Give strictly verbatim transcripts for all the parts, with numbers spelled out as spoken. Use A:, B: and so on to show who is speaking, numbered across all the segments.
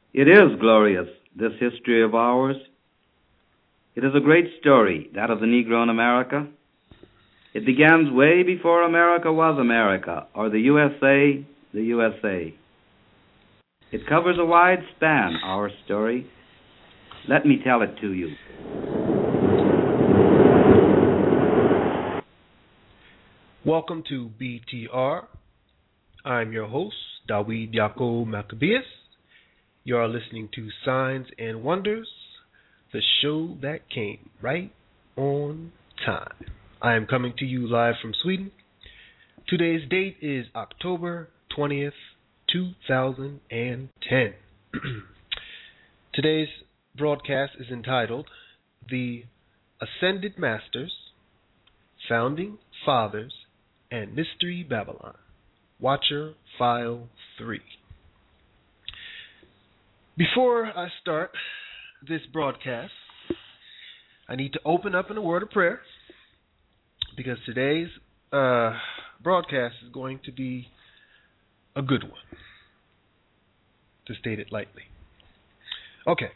A: It is glorious, this history of ours. It is a great story, that of the Negro in America. It begins way before America was America, or the U S A, the U S A. It covers a wide span, our story. Let me tell it to you.
B: Welcome to B T R. I'm your host, Dawid Yaakov Maccabeus. You are listening to Signs and Wonders, the show that came right on time. I am coming to you live from Sweden. Today's date is October twentieth, two thousand ten. Today's broadcast is entitled The Ascended Masters, Founding Fathers, and Mystery Babylon, Watcher File three. Before I start this broadcast, I need to open up in a word of prayer, because today's uh, broadcast is going to be a good one, to state it lightly. Okay.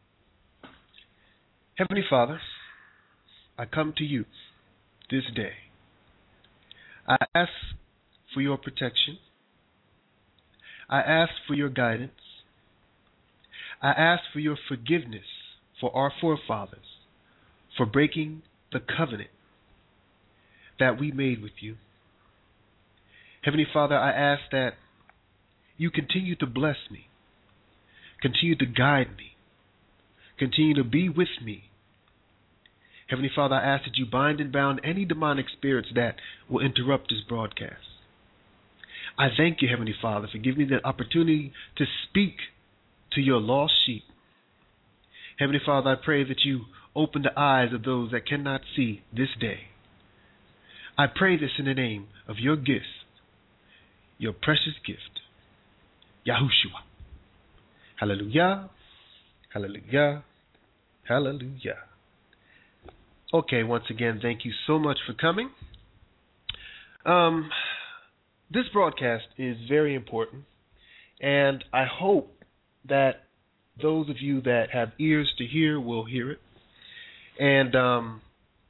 B: Heavenly Father, I come to you this day. I ask for your protection. I ask for your guidance. I ask for your forgiveness for our forefathers for breaking the covenant that we made with you. Heavenly Father, I ask that you continue to bless me, continue to guide me, continue to be with me. Heavenly Father, I ask that you bind and bound any demonic spirits that will interrupt this broadcast. I thank you, Heavenly Father, for giving me the opportunity to speak to your lost sheep. Heavenly Father, I pray that you open the eyes of those that cannot see this day. I pray this in the name of your gift, your precious gift, Yahushua. Hallelujah, hallelujah, hallelujah. Okay, once again, thank you so much for coming. Um, this broadcast is very important, and I hope that those of you that have ears to hear will hear it. And um,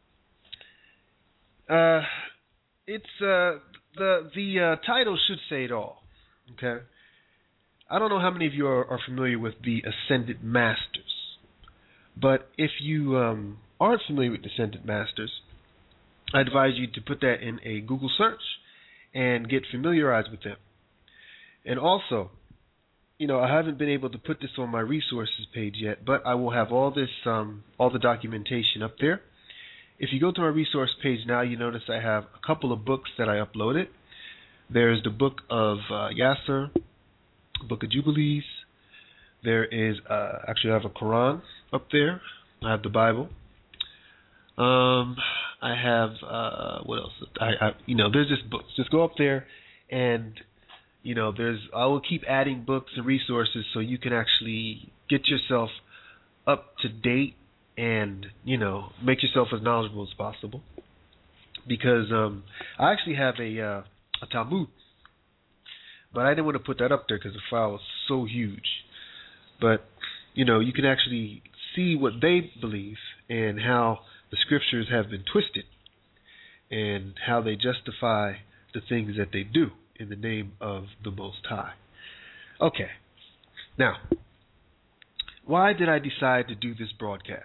B: uh, it's uh, the the uh, title should say it all. Okay, I don't know how many of you are, are familiar with the Ascended Masters, but if you um, aren't familiar with the Ascended Masters, I advise you to put that in a Google search and get familiarized with them. And also, you know, I haven't been able to put this on my resources page yet, but I will have all this, um, all the documentation up there. If you go to my resource page now, you notice I have a couple of books that I uploaded. There's the Book of uh, Yasser, Book of Jubilees. There is, uh, actually I have a Quran up there. I have the Bible. Um, I have, uh, what else? I, I, you know, there's just books. Just go up there and, you know, there's, I will keep adding books and resources so you can actually get yourself up to date and, you know, make yourself as knowledgeable as possible. Because um, I actually have a, uh, a Talmud, but I didn't want to put that up there because the file is so huge. But, you know, you can actually see what they believe and how the scriptures have been twisted and how they justify the things that they do in the name of the Most High. Okay. Now, why did I decide to do this broadcast?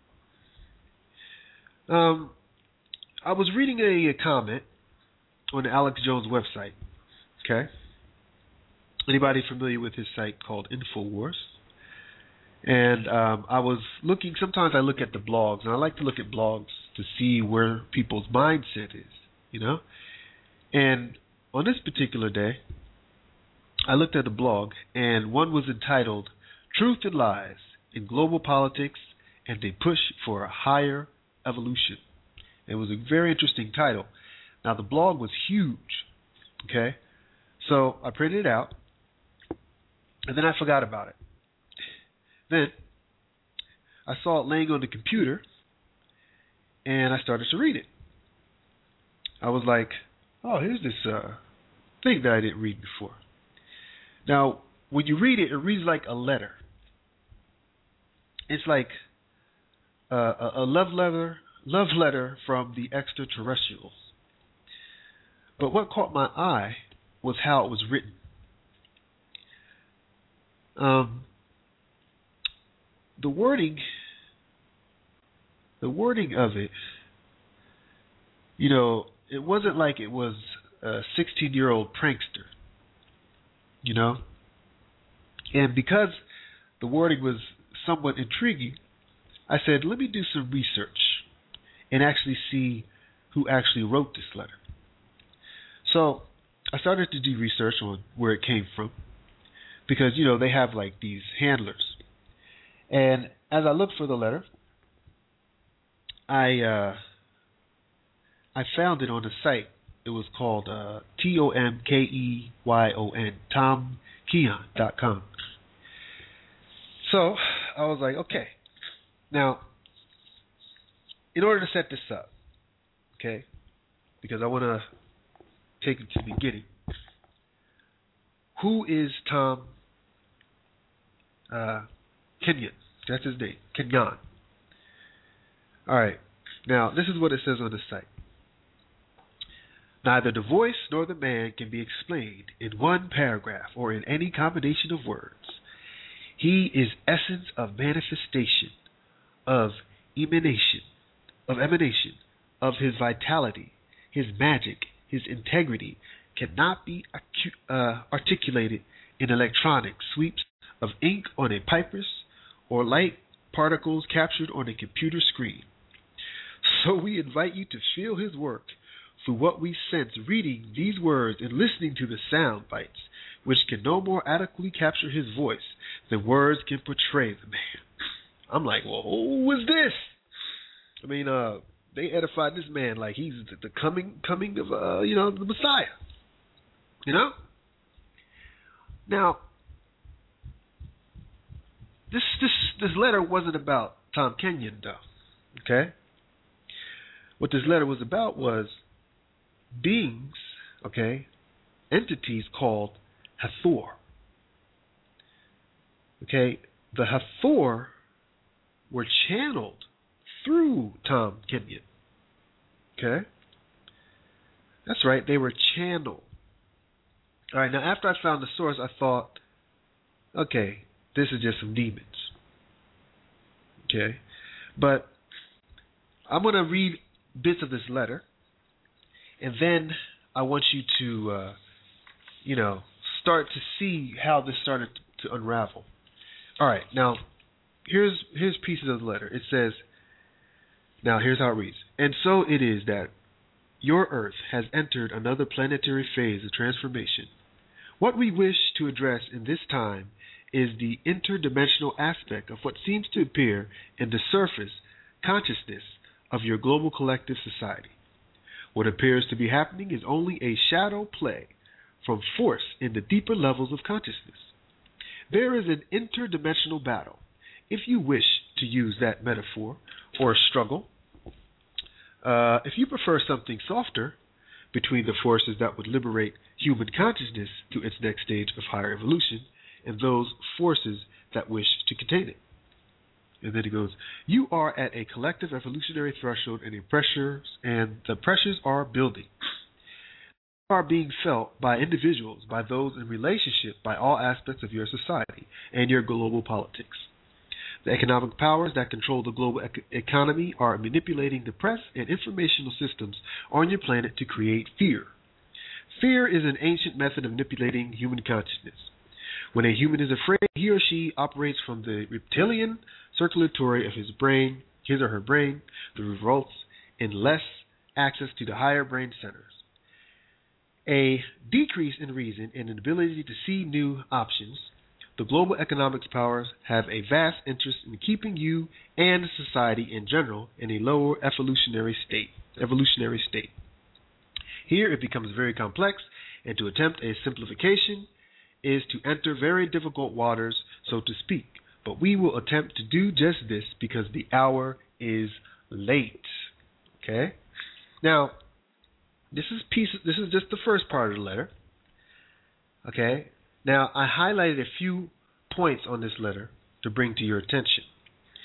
B: Um, I was reading a, a comment on the Alex Jones website. Okay. Anybody familiar with his site called InfoWars? And um, I was looking, sometimes I look at the blogs, and I like to look at blogs to see where people's mindset is, you know? And on this particular day, I looked at a blog, and one was entitled, Truth and Lies in Global Politics and a Push for a Higher Evolution. It was a very interesting title. Now, the blog was huge, okay? So I printed it out, and then I forgot about it. Then I saw it laying on the computer, and I started to read it. I was like, oh, here's this uh, thing that I didn't read before. Now, when you read it, it reads like a letter. it's like uh, a, a love letter, love letter from the extraterrestrials. But what caught my eye was how it was written. Um, the wording, the wording of it, you know, it wasn't like it was a sixteen-year-old prankster, you know. And because the wording was somewhat intriguing, I said, let me do some research and actually see who actually wrote this letter. So I started to do research on where it came from because, you know, they have like these handlers. And as I looked for the letter, I uh, I found it on a site. It was called uh, T O M K E Y O N, tom keyon dot com. So I was like, okay. Now, in order to set this up, okay, because I want to take it to the beginning. Who is Tom uh, Kenyon? That's his name, Kenyon. All right. Now, this is what it says on the site. Neither the voice nor the man can be explained in one paragraph or in any combination of words. He is essence of manifestation, of emanation, of emanation, of his vitality, his magic, his integrity cannot be acu- uh, articulated in electronic sweeps of ink on a papyrus or light particles captured on a computer screen. So we invite you to feel his work through what we sense reading these words and listening to the sound bites, which can no more adequately capture his voice than words can portray the man. I'm like, well, who is this? I mean, uh, they edified this man like he's the coming coming of, uh, you know, the Messiah. You know? Now, this this this letter wasn't about Tom Kenyon, though. Okay? What this letter was about was beings, okay, entities called Hathor. Okay? The Hathor were channeled through Tom Kenyon. Okay? That's right, they were channeled. All right, now after I found the source, I thought, okay, this is just some demons. Okay? But I'm going to read bits of this letter, and then I want you to, uh, you know, start to see how this started to unravel. All right, now, here's here's pieces of the letter. It says, now here's how it reads. And so it is that your Earth has entered another planetary phase of transformation. What we wish to address in this time is the interdimensional aspect of what seems to appear in the surface consciousness of your global collective society. What appears to be happening is only a shadow play from force in the deeper levels of consciousness. There is an interdimensional battle, if you wish to use that metaphor, or a struggle. Uh, if you prefer something softer, between the forces that would liberate human consciousness to its next stage of higher evolution and those forces that wish to contain it. And then it goes, you are at a collective evolutionary threshold and, a pressures, and the pressures are building. They are being felt by individuals, by those in relationship, by all aspects of your society and your global politics. The economic powers that control the global ec- economy are manipulating the press and informational systems on your planet to create fear. Fear is an ancient method of manipulating human consciousness. When a human is afraid, he or she operates from the reptilian circulatory of his brain, his or her brain, that results in less access to the higher brain centers. A decrease in reason and an ability to see new options. The global economics powers have a vast interest in keeping you and society in general in a lower evolutionary state. Evolutionary state. Here it becomes very complex, and to attempt a simplification is to enter very difficult waters, so to speak. But we will attempt to do just this because the hour is late. Okay? Now, this is piece. This is just the first part of the letter. Okay? Now, I highlighted a few points on this letter to bring to your attention.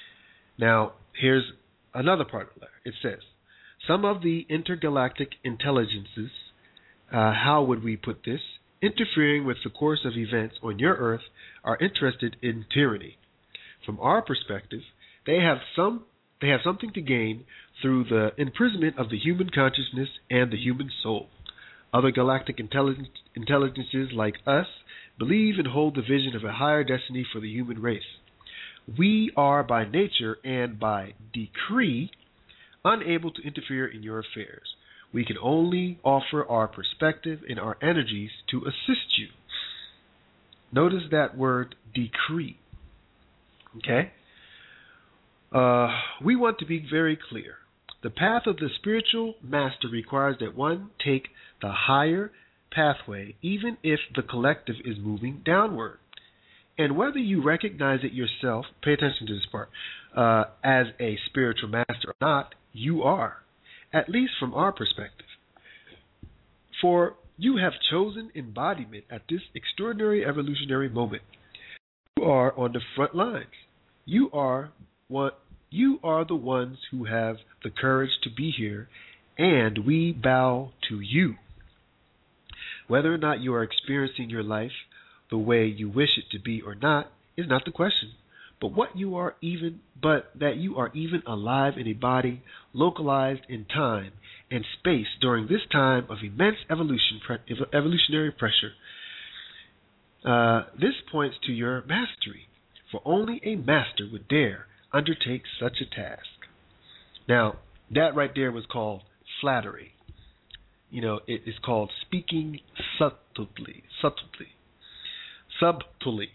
B: Now, here's another part of the letter. It says, some of the intergalactic intelligences, uh, how would we put this, interfering with the course of events on your Earth are interested in tyranny. From our perspective, they have some they have something to gain through the imprisonment of the human consciousness and the human soul. Other galactic intelligence, intelligences like us believe and hold the vision of a higher destiny for the human race. We are by nature and by decree unable to interfere in your affairs. We can only offer our perspective and our energies to assist you. Notice that word decree. Okay? Uh, we want to be very clear. The path of the spiritual master requires that one take the higher pathway, even if the collective is moving downward. And whether you recognize it yourself, pay attention to this part, uh, as a spiritual master or not, you are, at least from our perspective. For you have chosen embodiment at this extraordinary evolutionary moment. You are on the front lines. You are what you are the ones who have the courage to be here, and we bow to you. Whether or not you are experiencing your life the way you wish it to be or not is not the question, but what you are even but that you are even alive in a body localized in time and space during this time of immense evolution evolutionary pressure. Uh, this points to your mastery, for only a master would dare undertake such a task. Now, that right there was called flattery. You know, it is called speaking subtly, subtly, subtly.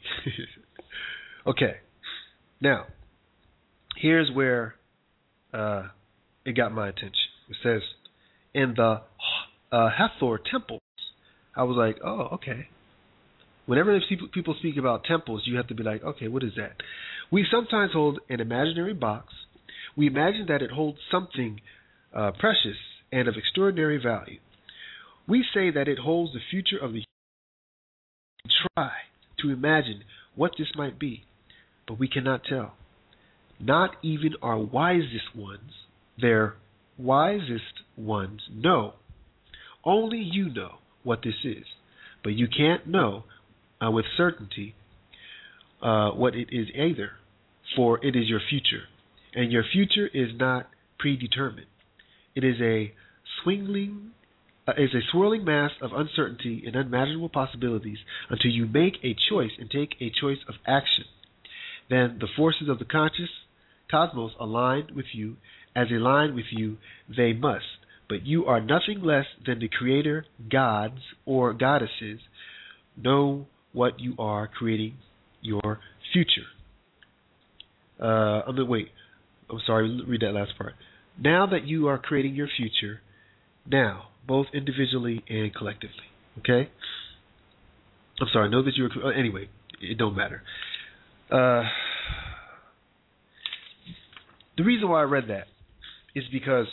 B: Okay. Now, here's where uh, it got my attention. It says, in the uh, Hathor temples, I was like, oh, okay. Whenever people speak about temples, you have to be like, okay, what is that? We sometimes hold an imaginary box. We imagine that it holds something uh, precious and of extraordinary value. We say that it holds the future of the human. We try to imagine what this might be, but we cannot tell. Not even our wisest ones, their wisest ones, know. Only you know what this is, but you can't know uh, with certainty uh, what it is either, for it is your future, and your future is not predetermined. It is a swingling, uh, is a swirling mass of uncertainty and unimaginable possibilities until you make a choice and take a choice of action. Then the forces of the conscious cosmos align with you. As aligned with you, they must. But you are nothing less than the creator gods or goddesses. Know what you are, creating your future. Uh, I'm gonna wait. I'm sorry. Read that last part. Now that you are creating your future, now both individually and collectively. Okay. I'm sorry. Know that you are. Anyway, it don't matter. Uh, the reason why I read that is because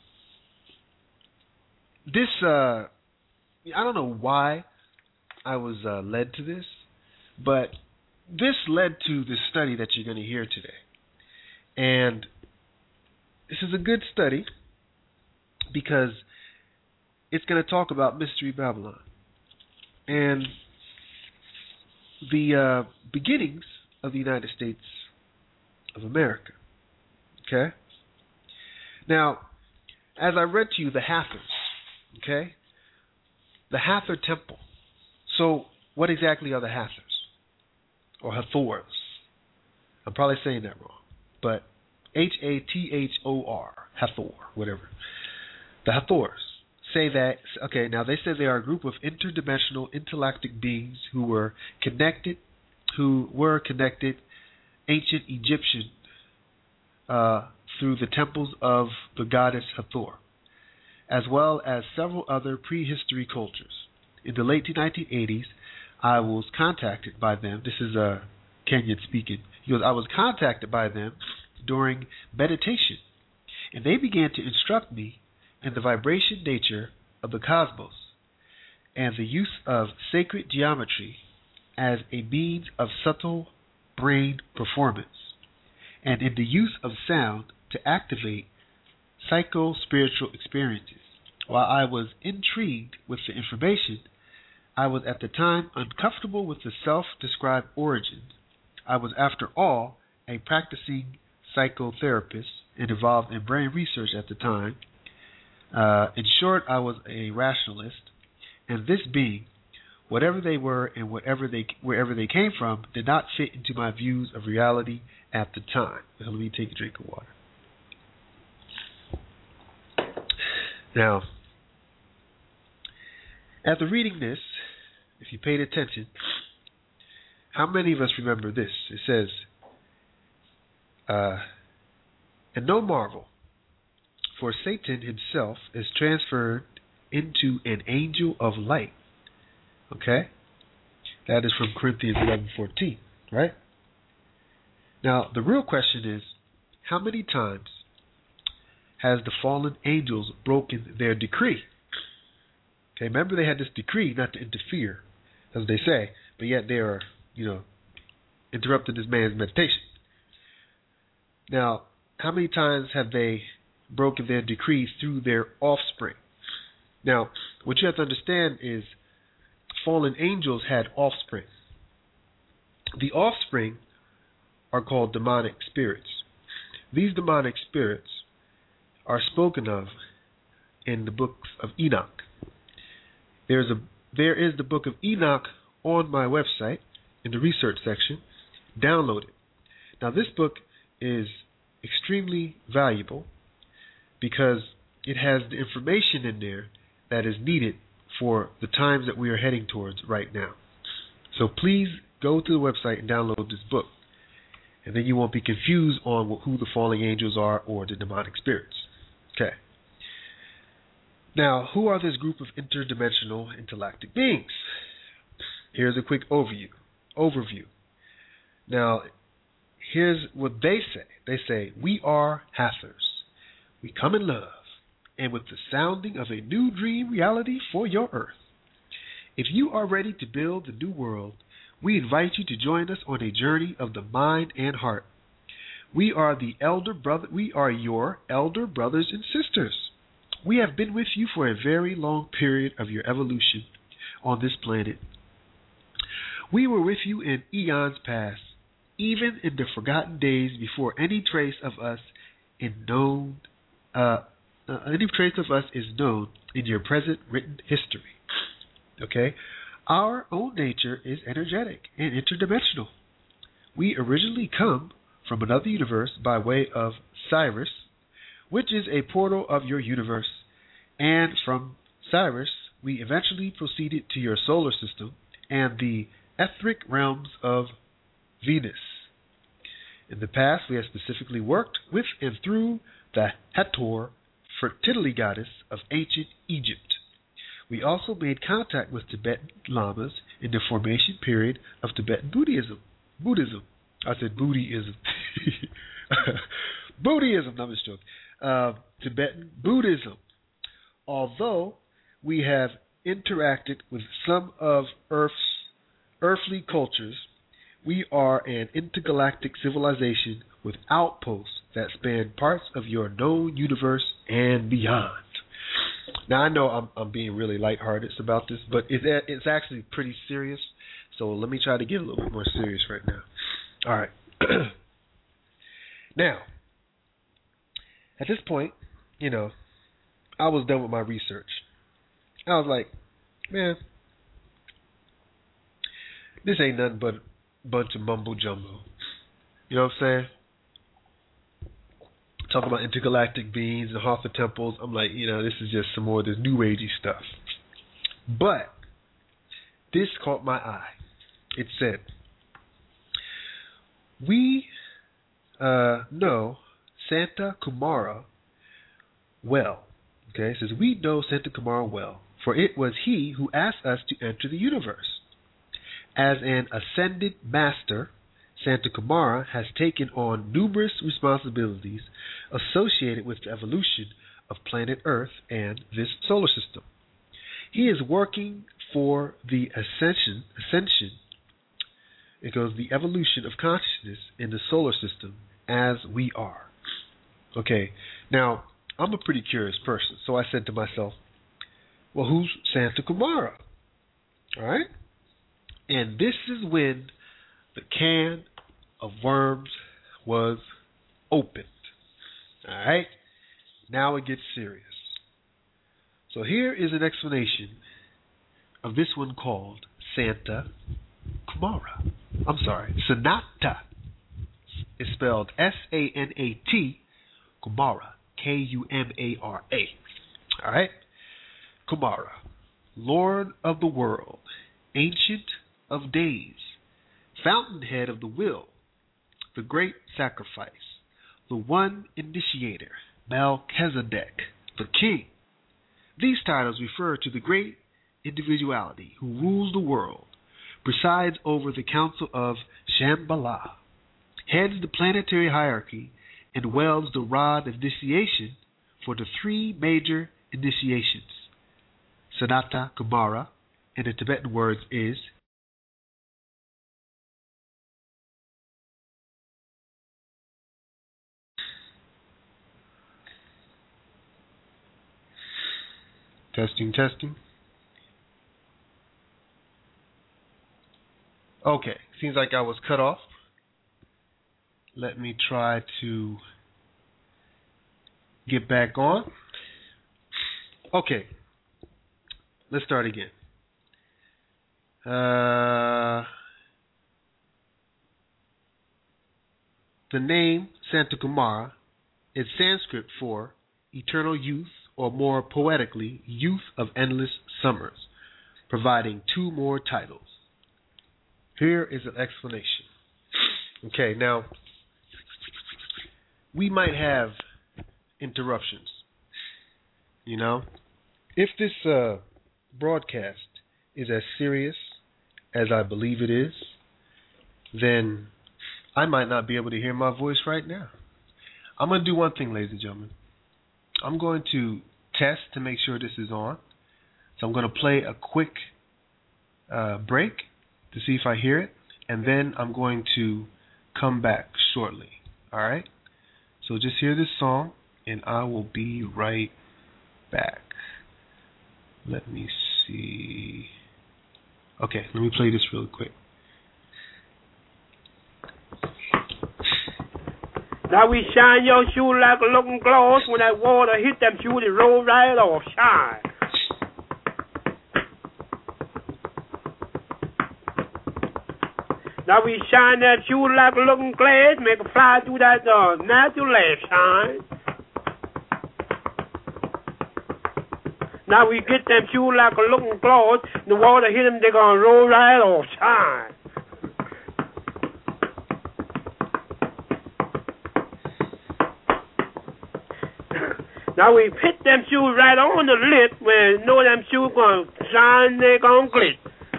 B: this, uh, I don't know why I was uh, led to this, but this led to the study that you're going to hear today. And this is a good study because it's going to talk about Mystery Babylon and the uh, beginnings of the United States of America. Okay? Now, as I read to you, the Hathors, okay? The Hathor Temple. So, what exactly are the Hathors? Or Hathors? I'm probably saying that wrong. But H A T H O R, Hathor, whatever. The Hathors say that, okay, now they say they are a group of interdimensional intergalactic beings who were connected, who were connected, ancient Egyptian, uh, through the temples of the goddess Hathor, as well as several other prehistory cultures. In the late nineteen eighties, I was contacted by them. This is uh, Kenyan speaking. He goes, I was contacted by them during meditation, and they began to instruct me in the vibration nature of the cosmos and the use of sacred geometry as a means of subtle brain performance. and in the use of sound to activate psycho-spiritual experiences. While I was intrigued with the information, I was at the time uncomfortable with the self-described origins. I was, after all, a practicing psychotherapist and involved in brain research at the time. Uh, in short, I was a rationalist, and this being, whatever they were and whatever they wherever they came from, did not fit into my views of reality at the time. Let me take a drink of water. Now, after reading this, if you paid attention, how many of us remember this? It says, uh, and no marvel, for Satan himself is transferred into an angel of light. Okay? That is from Corinthians eleven fourteen, right? Now, the real question is, how many times has the fallen angels broken their decree? Okay, remember they had this decree not to interfere, as they say, but yet they are, you know, interrupting this man's meditation. Now, how many times have they broken their decree through their offspring? Now, what you have to understand is fallen angels had offspring. The offspring are called demonic spirits. These demonic spirits are spoken of in the book of Enoch. There's a there is the book of Enoch on my website in the research section. Download it. Now, this book is extremely valuable because it has the information in there that is needed for the times that we are heading towards right now. So please go to the website and download this book, and then you won't be confused on who the fallen angels are or the demonic spirits. Okay. Now, who are this group of interdimensional intergalactic beings? Here's a quick overview. Overview. Now, here's what they say. They say, we are Hathors. We come in love, and with the sounding of a new dream reality for your Earth. If you are ready to build the new world, we invite you to join us on a journey of the mind and heart. We are the elder brother. We are your elder brothers and sisters. We have been with you for a very long period of your evolution on this planet. We were with you in eons past, even in the forgotten days before any trace of us in known, uh, uh, any trace of us is known in your present written history. Okay, our own nature is energetic and interdimensional. We originally come from another universe by way of Sirius, which is a portal of your universe, and from Sirius we eventually proceeded to your solar system and the etheric realms of Venus. In the past, we have specifically worked with and through the Hathor, fertility goddess of ancient Egypt. We also made contact with Tibetan lamas in the formation period of Tibetan Buddhism. Buddhism. I said Buddhism. Buddhism. No, I'm just joking. Uh, Tibetan Buddhism. Although we have interacted with some of Earth's earthly cultures, we are an intergalactic civilization with outposts that span parts of your known universe and beyond. Now, I know I'm, I'm being really lighthearted about this, but it's, it's actually pretty serious, so let me try to get a little bit more serious right now. All right. Now, at this point, you know, I was done with my research. I was like, man, this ain't nothing but a bunch of mumbo jumbo. You know what I'm saying? Talking about intergalactic beings and Hatha temples. I'm like, you know, this is just some more of this new agey stuff. But this caught my eye. It said, we uh, know Santa Kumara well. Okay, it says, we know Santa Kumara well, for it was he who asked us to enter the universe. As an ascended master, Santa Kumara has taken on numerous responsibilities associated with the evolution of planet Earth and this solar system. He is working for the ascension, ascension, it goes the evolution of consciousness in the solar system as we are. Okay, now, I'm a pretty curious person, so I said to myself, well, who's Santa Kumara? All right? And this is when the can of worms was opened. All right? Now it gets serious. So here is an explanation of this one called Santa Kumara. I'm sorry, Sanata. It's spelled S A N A T, Kumara, K U M A R A. All right? Kumara, Lord of the world, Ancient of days, Fountainhead of the will, the great sacrifice, the one initiator, Melchizedek, the king. These titles refer to the great individuality who rules the world, presides over the council of Shambhala, heads the planetary hierarchy, and wields the rod of initiation for the three major initiations. Sanata Kumara, in the Tibetan words, is testing, testing. Okay, seems like I was cut off. Let me try to get back on. Okay, let's start again. Uh, the name Santa Kumara is Sanskrit for eternal youth, or more poetically, youth of endless summers, providing two more titles. Here is an explanation. Okay, now, we might have interruptions. You know, if this uh, broadcast is as serious as I believe it is, then I might not be able to hear my voice right now. I'm going to do one thing, ladies and gentlemen. I'm going to test to make sure this is on. So I'm going to play a quick uh, break to see if I hear it, and then I'm going to come back shortly. All right? So just hear this song, and I will be right back. Let me see. Okay, let me play this really quick.
C: Now we shine your shoe like a looking glass. When that water hit them shoes, it roll right off. Shine. Now we shine that shoe like a looking glass. Make it fly through that uh, natural laugh. Shine. Now we get them shoes like a looking glass. The water hit them, they gonna roll right off. Shine. Now we hit them shoes right on the lip when you know them shoes gonna shine, they gonna glit.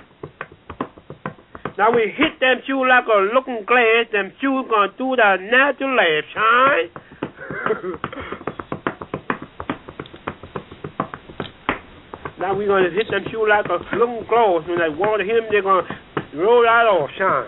C: Now we hit them shoes like a looking glass, them shoes gonna do the natural laugh, shine. Now we gonna hit them shoes like a looking glass. When that water hit them, they gonna roll right off, shine.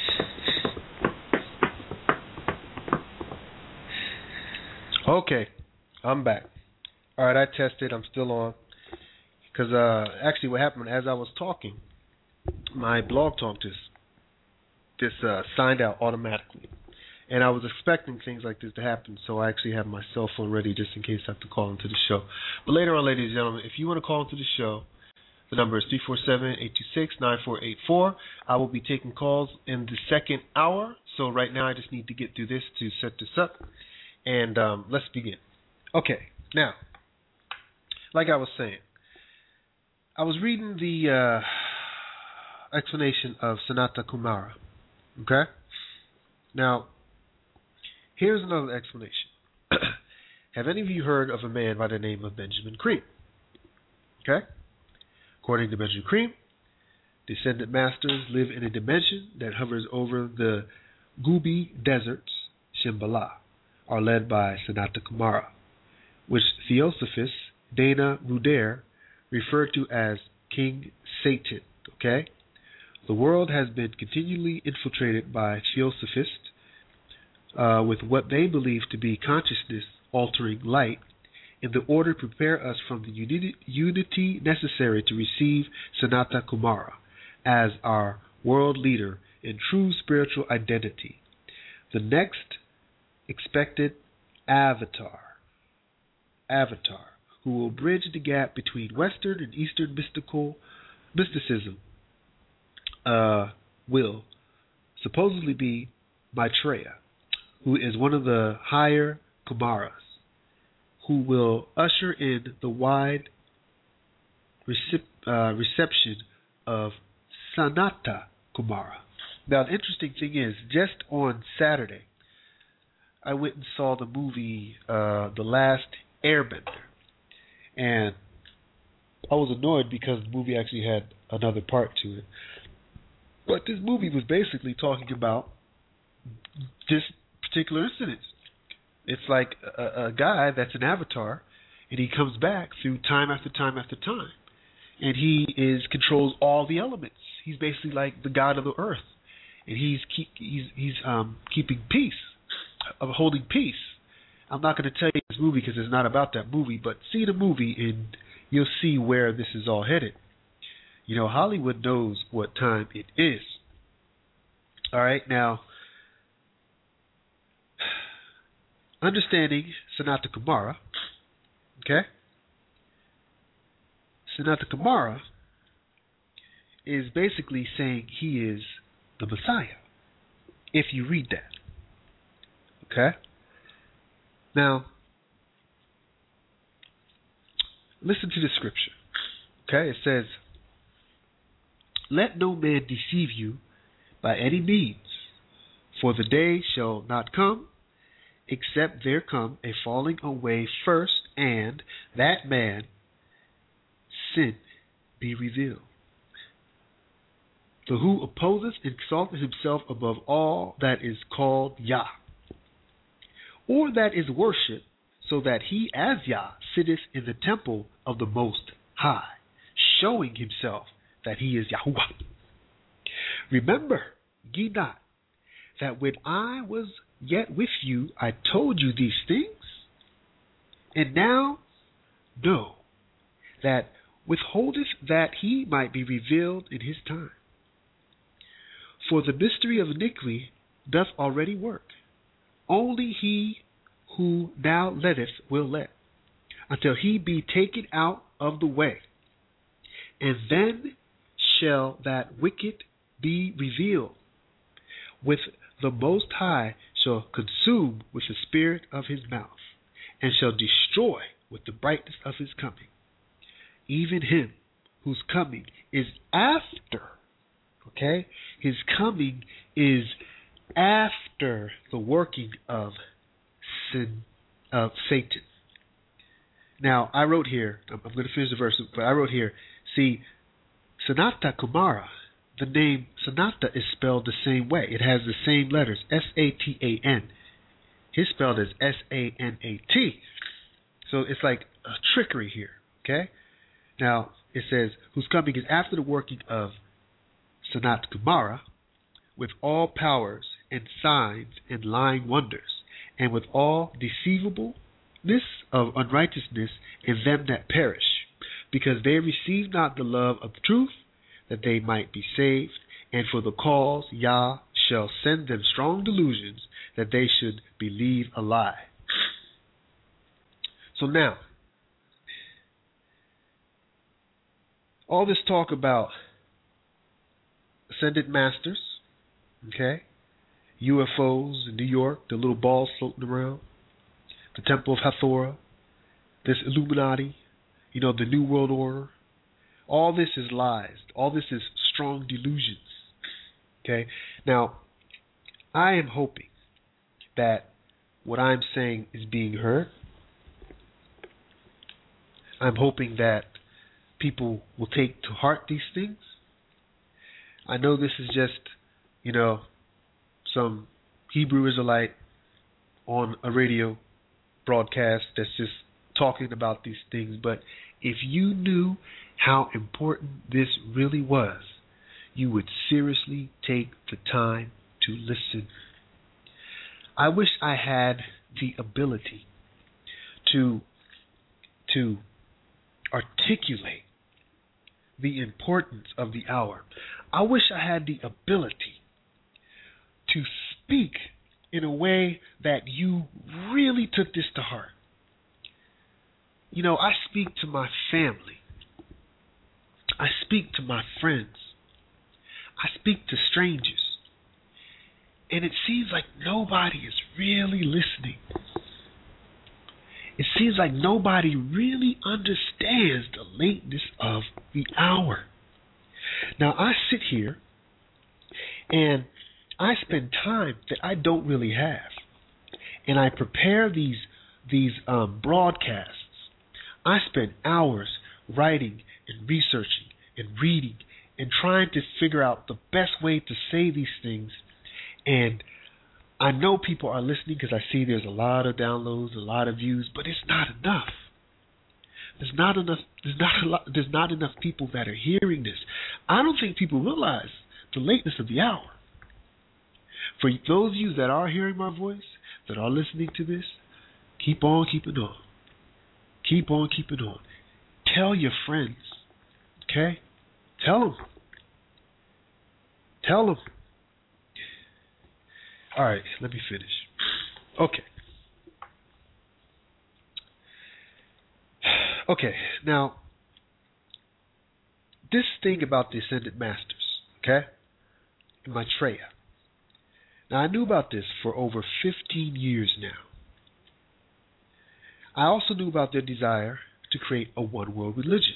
B: Okay. I'm back. All right, I tested. I'm still on. Because uh, actually what happened, as I was talking, my blog talk just, just uh, signed out automatically. And I was expecting things like this to happen, so I actually have my cell phone ready just in case I have to call into the show. But later on, ladies and gentlemen, if you want to call into the show, the number is three four seven, eight two six, nine four eight four. I will be taking calls in the second hour. So right now I just need to get through this to set this up. And um, let's begin. Okay, now, like I was saying, I was reading the uh, explanation of Sanata Kumara, okay? Now, here's another explanation. Have any of you heard of a man by the name of Benjamin Creme? Okay? According to Benjamin Creme, descendant masters live in a dimension that hovers over the Gobi deserts, Shambhala, are led by Sanata Kumara, which Theosophist Dana Ruder referred to as King Satan. Okay? The world has been continually infiltrated by Theosophists, uh, with what they believe to be consciousness-altering light in the order to prepare us from the unity, unity necessary to receive Sanata Kumara as our world leader in true spiritual identity, the next expected avatar, avatar who will bridge the gap between Western and Eastern mystical mysticism, uh, will supposedly be Maitreya, who is one of the higher Kumaras, who will usher in the wide recep- uh, reception of Sanata Kumara. Now, the interesting thing is, just on Saturday, I went and saw the movie uh, The Last Airbender, and I was annoyed because the movie actually had another part to it. But this movie was basically talking about this particular incident. It's like a, a guy that's an avatar, and he comes back through time after time after time, and he is controls all the elements. He's basically like the god of the earth, and he's keep, he's he's um, keeping peace, of holding peace. I'm not going to tell you this movie because it's not about that movie, but see the movie and you'll see where this is all headed. You know, Hollywood knows what time it is. All right, now, understanding Sanata Kumara, okay? Sanata Kumara is basically saying he is the Messiah, if you read that. Okay? Now, listen to the scripture. Okay? It says, "Let no man deceive you by any means, for the day shall not come, except there come a falling away first, and that man sin be revealed. For who opposeth and exalteth himself above all that is called Yah, or that is worshipped, so that he as Yah sitteth in the temple of the Most High, showing himself that he is Yahuwah. Remember, ye not, that when I was yet with you, I told you these things? And now know that withholdeth that he might be revealed in his time. For the mystery of iniquity doth already work. Only he who now letteth will let, until he be taken out of the way. And then shall that wicked be revealed, with the Most High shall consume with the spirit of his mouth, and shall destroy with the brightness of his coming. Even him whose coming is after." Okay? His coming is after the working of sin, of Satan. Now, I wrote here, I'm going to finish the verse, but I wrote here, see, Sanata Kumara, the name Sanata is spelled the same way. It has the same letters, S A T A N. His spelled is S A N A T. So it's like a trickery here, okay? Now, it says, whose coming is after the working of Sanat Kumara, with all powers and signs and lying wonders, and with all deceivableness of unrighteousness in them that perish, because they receive not the love of the truth, that they might be saved, and for the cause Yah shall send them strong delusions, that they should believe a lie. So now, all this talk about ascended masters, okay, U F Os in New York, the little balls floating around, the Temple of Hathor, this Illuminati, you know, the New World Order, all this is lies. All this is strong delusions. Okay? Now, I am hoping that what I'm saying is being heard. I'm hoping that people will take to heart these things. I know this is just, you know, some Hebrew Israelite on a radio broadcast that's just talking about these things, but if you knew how important this really was, you would seriously take the time to listen. I wish I had the ability to to articulate the importance of the hour. I wish I had the ability to speak in a way that you really took this to heart. You know, I speak to my family. I speak to my friends. I speak to strangers. And it seems like nobody is really listening. It seems like nobody really understands the lateness of the hour. Now, I sit here and I spend time that I don't really have. And I prepare these these um, broadcasts. I spend hours writing and researching and reading and trying to figure out the best way to say these things. And I know people are listening because I see there's a lot of downloads, a lot of views, but it's not enough. There's not enough. There's not a lot. There's not enough people that are hearing this. I don't think people realize the lateness of the hour. For those of you that are hearing my voice, that are listening to this, keep on keeping on. Keep on keeping on. Tell your friends. Okay? Tell them. Tell them. All right, let me finish. Okay. Okay, now, this thing about the Ascended Masters, okay, in Maitreya. Now, I knew about this for over fifteen years now. I also knew about their desire to create a one-world religion.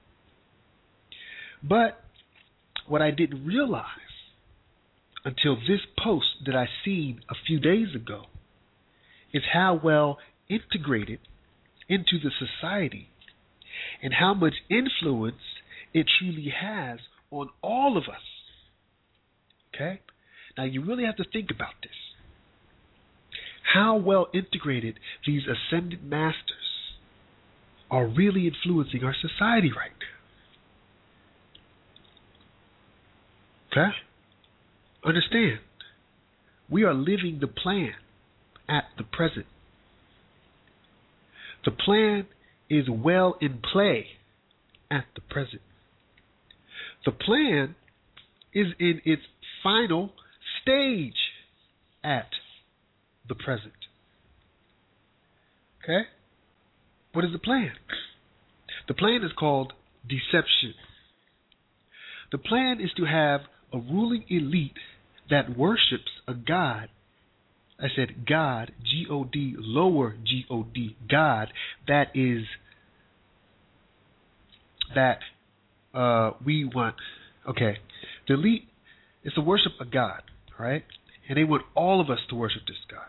B: But what I didn't realize until this post that I seen a few days ago is how well integrated into the society and how much influence it truly has on all of us. Okay? Now you really have to think about this. How well integrated these ascended masters are really influencing our society right now. Okay? Understand, we are living the plan at the present. The plan is well in play at the present. The plan is in its final stage at the present. Okay? What is the plan? The plan is called deception. The plan is to have a ruling elite that worships a God. I said God, G O D, lower G O D, God, that is, that uh, we want. Okay, the elite is to worship a God, right? And they want all of us to worship this God.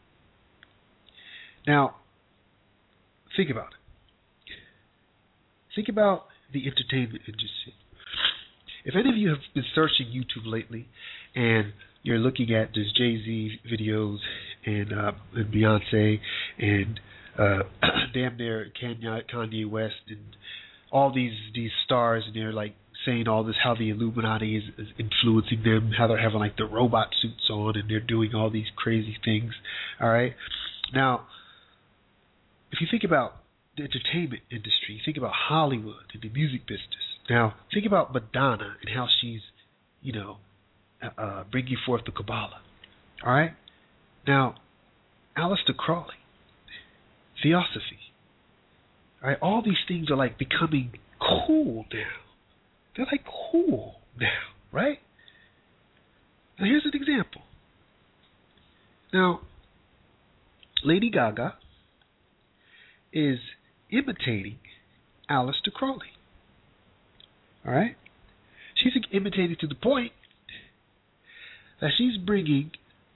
B: Now, think about it. Think about the entertainment industry. If any of you have been searching YouTube lately and you're looking at this Jay-Z videos and, uh, and Beyonce and uh, damn near Kanye, Kanye West and all these these stars, and they're like saying all this, how the Illuminati is, is influencing them, how they're having like the robot suits on and they're doing all these crazy things. All right. Now, if you think about the entertainment industry, think about Hollywood and the music business. Now, think about Madonna and how she's, you know, uh, bringing forth the Kabbalah. All right? Now, Aleister Crowley, Theosophy. All right? All these things are like becoming cool now. They're like cool now, right? Now, here's an example. Now, Lady Gaga is imitating Aleister Crowley. All right? She's imitating to the point that she's bringing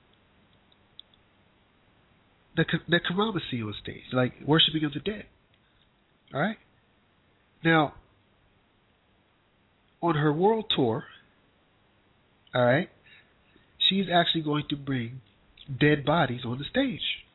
B: the necromancy on stage, like worshiping of the dead. All right? Now, on her world tour, all right, she's actually going to bring dead bodies on the stage.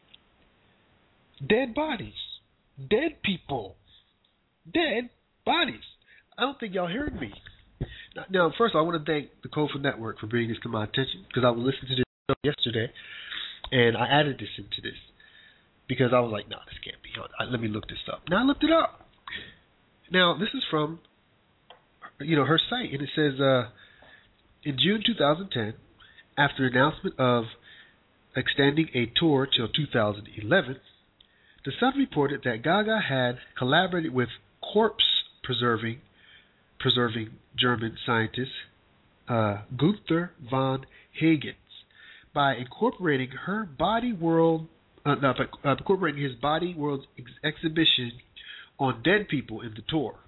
B: Dead bodies. Dead people. Dead bodies. I don't think y'all heard me. Now, now first of all, I want to thank the Kofa Network for bringing this to my attention, because I was listening to this show yesterday, And I added this into this because I was like, no, this can't be. Let me look this up. Now I looked it up. Now this is from, you know, her site, and it says, uh, in June two thousand ten, after the announcement of extending a tour till two thousand eleven, The Sun reported that Gaga had collaborated with corpse preserving preserving German scientist uh, Gunther von Hagens by incorporating her body world, uh, no, uh, incorporating his body world ex- exhibition on dead people in the tour.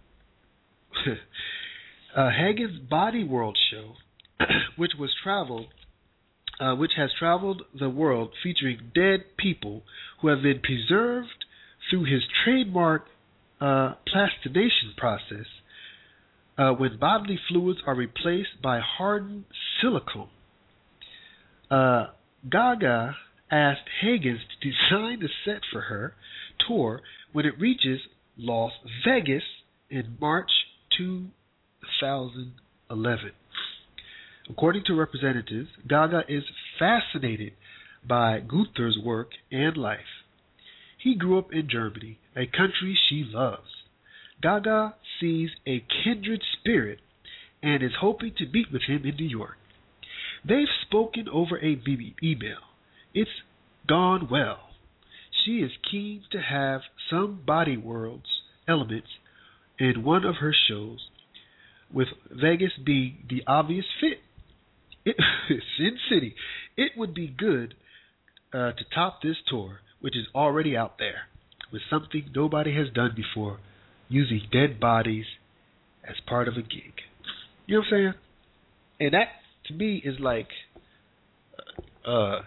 B: uh, Hagen's Body World show, which was traveled, uh, which has traveled the world, featuring dead people who have been preserved through his trademark uh, plastination process, uh, when bodily fluids are replaced by hardened silicone. Uh, Gaga asked Hagens to design the set for her tour when it reaches Las Vegas in March two thousand eleven. According to representatives, Gaga is fascinated by Gunther's work and life. He grew up in Germany, a country she loves. Gaga sees a kindred spirit and is hoping to meet with him in New York. They've spoken over a B B email. It's gone well. She is keen to have some Body Worlds elements in one of her shows, with Vegas being the obvious fit. It, Sin City. It would be good uh, to top this tour, which is already out there, with something nobody has done before, using dead bodies as part of a gig. You know what I'm saying? And that, to me, is like, uh,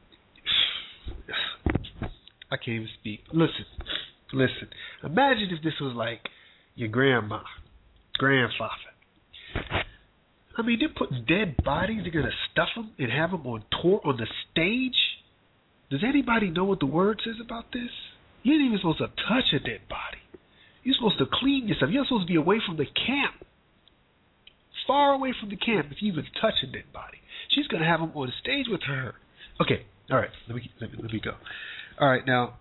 B: I can't even speak. Listen, listen. Imagine if this was like your grandma, grandfather. I mean, they're putting dead bodies. They're gonna stuff them and have them on tour on the stage. Does anybody know what the word says about this? You ain't even supposed to touch a dead body. You're supposed to clean yourself. You're supposed to be away from the camp. Far away from the camp if you even touch a dead body. She's going to have them on the stage with her. Okay, all right, let me, let me, let me go. All right, now,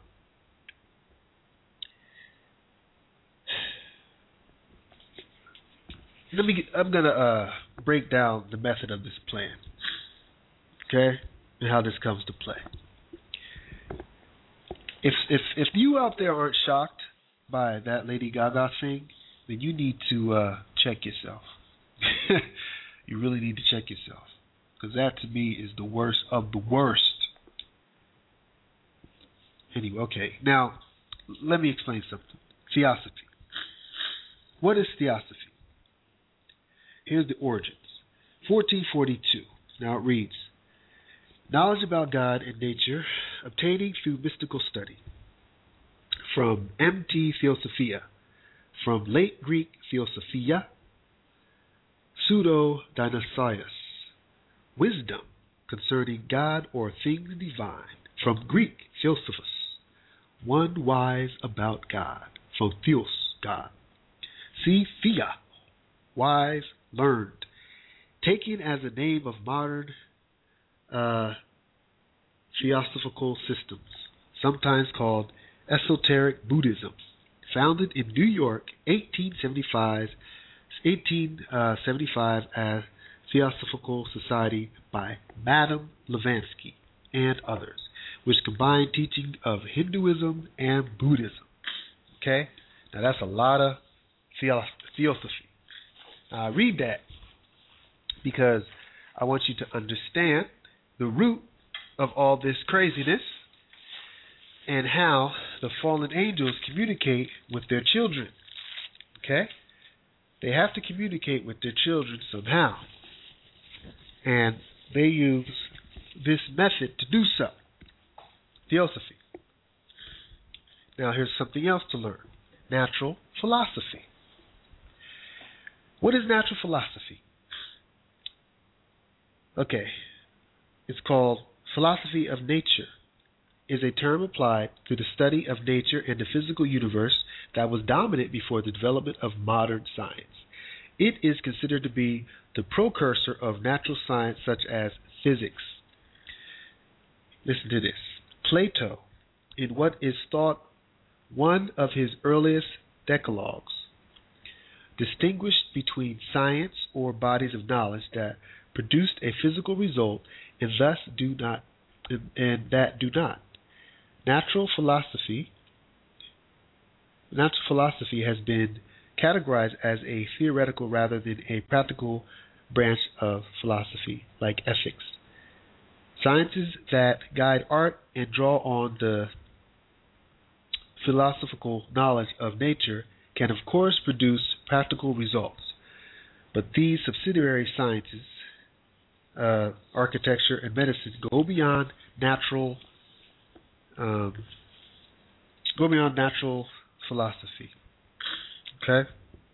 B: let me. Get, I'm going to uh, break down the method of this plan, okay, and how this comes to play. If if if you out there aren't shocked by that Lady Gaga thing, then you need to uh, check yourself. You really need to check yourself, because that to me is the worst of the worst. Anyway, okay. Now, let me explain something. Theosophy. What is theosophy? Here's the origins. fourteen forty-two. Now it reads, knowledge about God and nature obtaining through mystical study. From M T Theosophia. From late Greek Theosophia. Pseudo-Dionysius. Wisdom concerning God or things divine. From Greek Theosophus. One wise about God. From Theos, God. See Thea, wise, learned. Taken as a name of modern uh, theosophical systems, sometimes called esoteric Buddhism. Founded in New York, eighteen seventy-five, eighteen seventy-five as Theosophical Society by Madame Blavatsky and others, which combine teaching of Hinduism and Buddhism. Okay? Now that's a lot of theos- theosophy. Now I read that because I want you to understand the root of all this craziness and how the fallen angels communicate with their children. Okay? They have to communicate with their children somehow. And they use this method to do so. Theosophy. Now here's something else to learn. Natural philosophy. What is natural philosophy? Okay. It's called philosophy of nature. Is a term applied to the study of nature and the physical universe that was dominant before the development of modern science. It is considered to be the precursor of natural science such as physics. listen to this. Plato, in what is thought one of his earliest decalogues, distinguished between science or bodies of knowledge that produced a physical result and thus do not, and, and that do not. Natural philosophy, natural philosophy has been categorized as a theoretical rather than a practical branch of philosophy, like ethics. Sciences that guide art and draw on the philosophical knowledge of nature can of course produce practical results, but these subsidiary sciences, uh, architecture and medicine, go beyond natural, um, go beyond natural philosophy. Okay.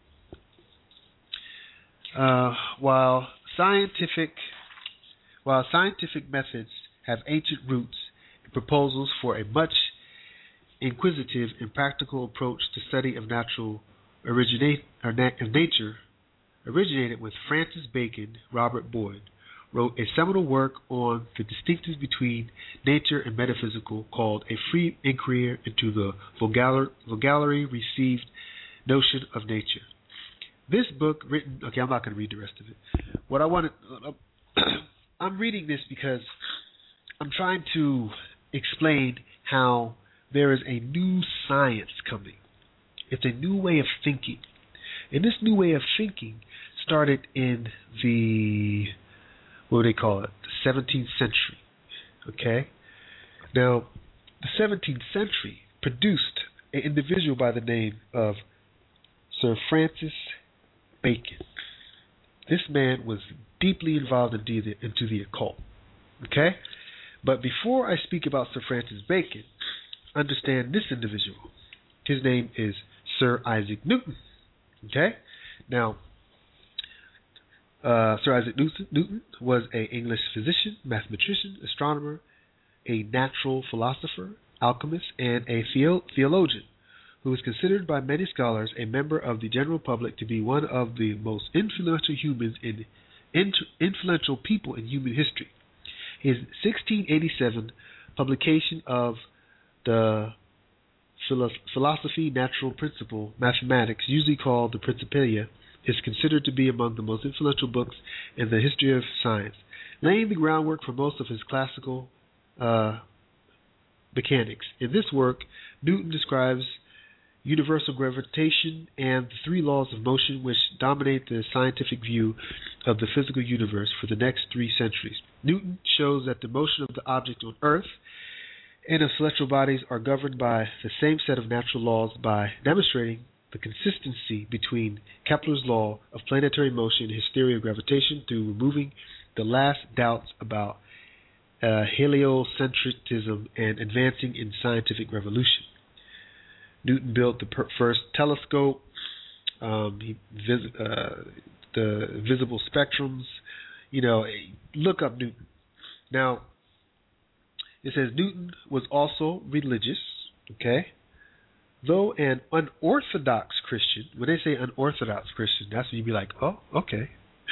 B: Uh, while scientific, while scientific methods have ancient roots and proposals for a much inquisitive and practical approach to study of natural originate or na- of nature, originated with Francis Bacon. Robert Boyd wrote a seminal work on the distinctions between nature and metaphysical, called A Free Inquiry into the Vulgarly Received Notion of Nature. This book, written, okay, I'm not going to read the rest of it. What I want to, I'm reading this because I'm trying to explain how there is a new science coming. It's a new way of thinking. And this new way of thinking started in the, what do they call it, the seventeenth century. Okay? Now, the seventeenth century produced an individual by the name of Sir Francis Bacon. This man was deeply involved into the, into the occult. Okay? But before I speak about Sir Francis Bacon, understand this individual. His name is Sir Isaac Newton. Okay? Now, uh, Sir Isaac Newton was an English physician, mathematician, astronomer, a natural philosopher, alchemist, and a theo- theologian who is considered by many scholars a member of the general public to be one of the most influential humans in inter- influential people in human history. His sixteen eighty-seven publication of the Philosophy Natural Principle Mathematics, usually called the Principia, is considered to be among the most influential books in the history of science, laying the groundwork for most of his classical uh, mechanics. In this work, Newton describes universal gravitation and the three laws of motion which dominate the scientific view of the physical universe for the next three centuries. Newton shows that the motion of the object on Earth and of celestial bodies are governed by the same set of natural laws by demonstrating the consistency between Kepler's law of planetary motion and his theory of gravitation through removing the last doubts about uh, heliocentrism and advancing in scientific revolution. Newton built the per- first telescope, um, he vis- uh, the visible spectrums. You know, look up Newton. Now, it says Newton was also religious, okay? Though an unorthodox Christian, when they say unorthodox Christian, that's when you'd be like, oh, okay.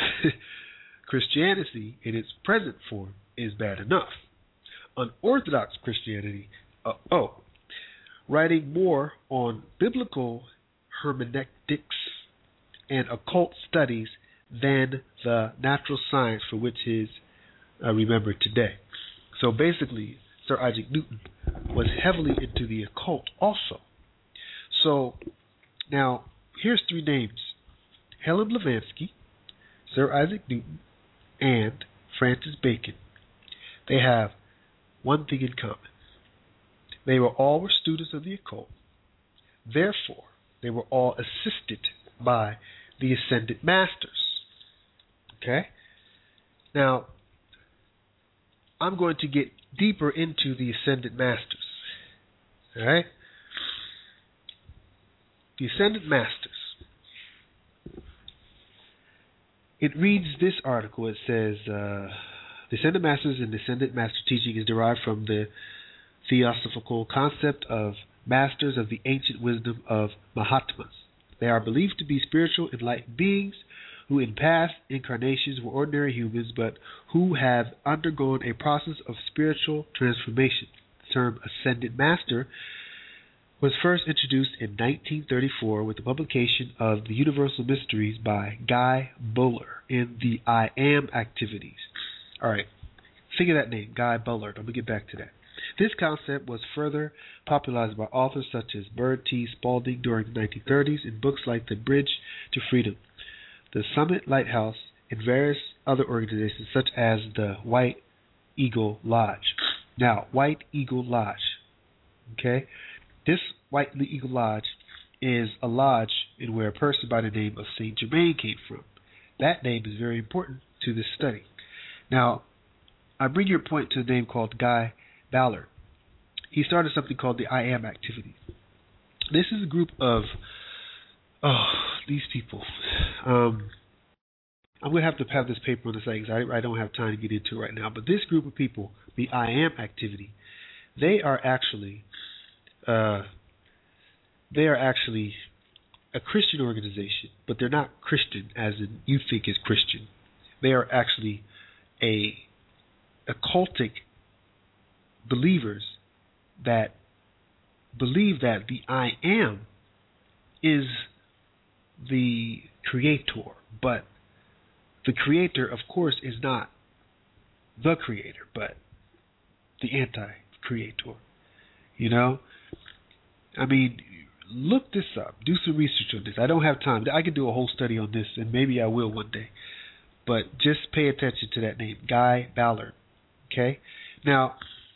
B: Christianity in its present form is bad enough. Unorthodox Christianity, uh, oh. Writing more on biblical hermeneutics and occult studies than the natural science for which he is uh, remembered today. So basically, Sir Isaac Newton was heavily into the occult also. So now, here's three names: Helen Blavatsky, Sir Isaac Newton, and Francis Bacon. They have one thing in common. They were all were students of the occult. Therefore, they were all assisted by the Ascended Masters. Okay? Now, I'm going to get deeper into the Ascended Masters. All right? The Ascended Masters. It reads this article. It says, uh, the Ascended Masters and the Ascended Master teaching is derived from the theosophical concept of masters of the ancient wisdom of Mahatmas. They are believed to be spiritual enlightened beings who in past incarnations were ordinary humans, but who have undergone a process of spiritual transformation. The term Ascended Master was first introduced in nineteen thirty-four with the publication of The Universal Mysteries by Guy Buller in the I Am Activities. All right, think of that name, Guy Buller. I'm going to get back to that. This concept was further popularized by authors such as Byrd T. Spalding during the nineteen thirties in books like The Bridge to Freedom, The Summit Lighthouse, and various other organizations such as the White Eagle Lodge. Now, White Eagle Lodge, okay? This White Eagle Lodge is a lodge in where a person by the name of Saint Germain came from. That name is very important to this study. Now, I bring your point to a name called Guy Ballard. He started something called the I Am Activity. This is a group of, oh, these people. Um, I'm going to have to have this paper on the site because I, I don't have time to get into it right now. But this group of people, the I Am Activity, they are actually... Uh, they are actually a Christian organization, but they're not Christian as in you think is Christian. They are actually a occultic believers that believe that the I Am is the creator, but the creator, of course, is not the creator, but the anti-creator. You know? I mean, look this up. Do some research on this. I don't have time. I could do a whole study on this, and maybe I will one day. But just pay attention to that name, Guy Ballard. Okay? Now,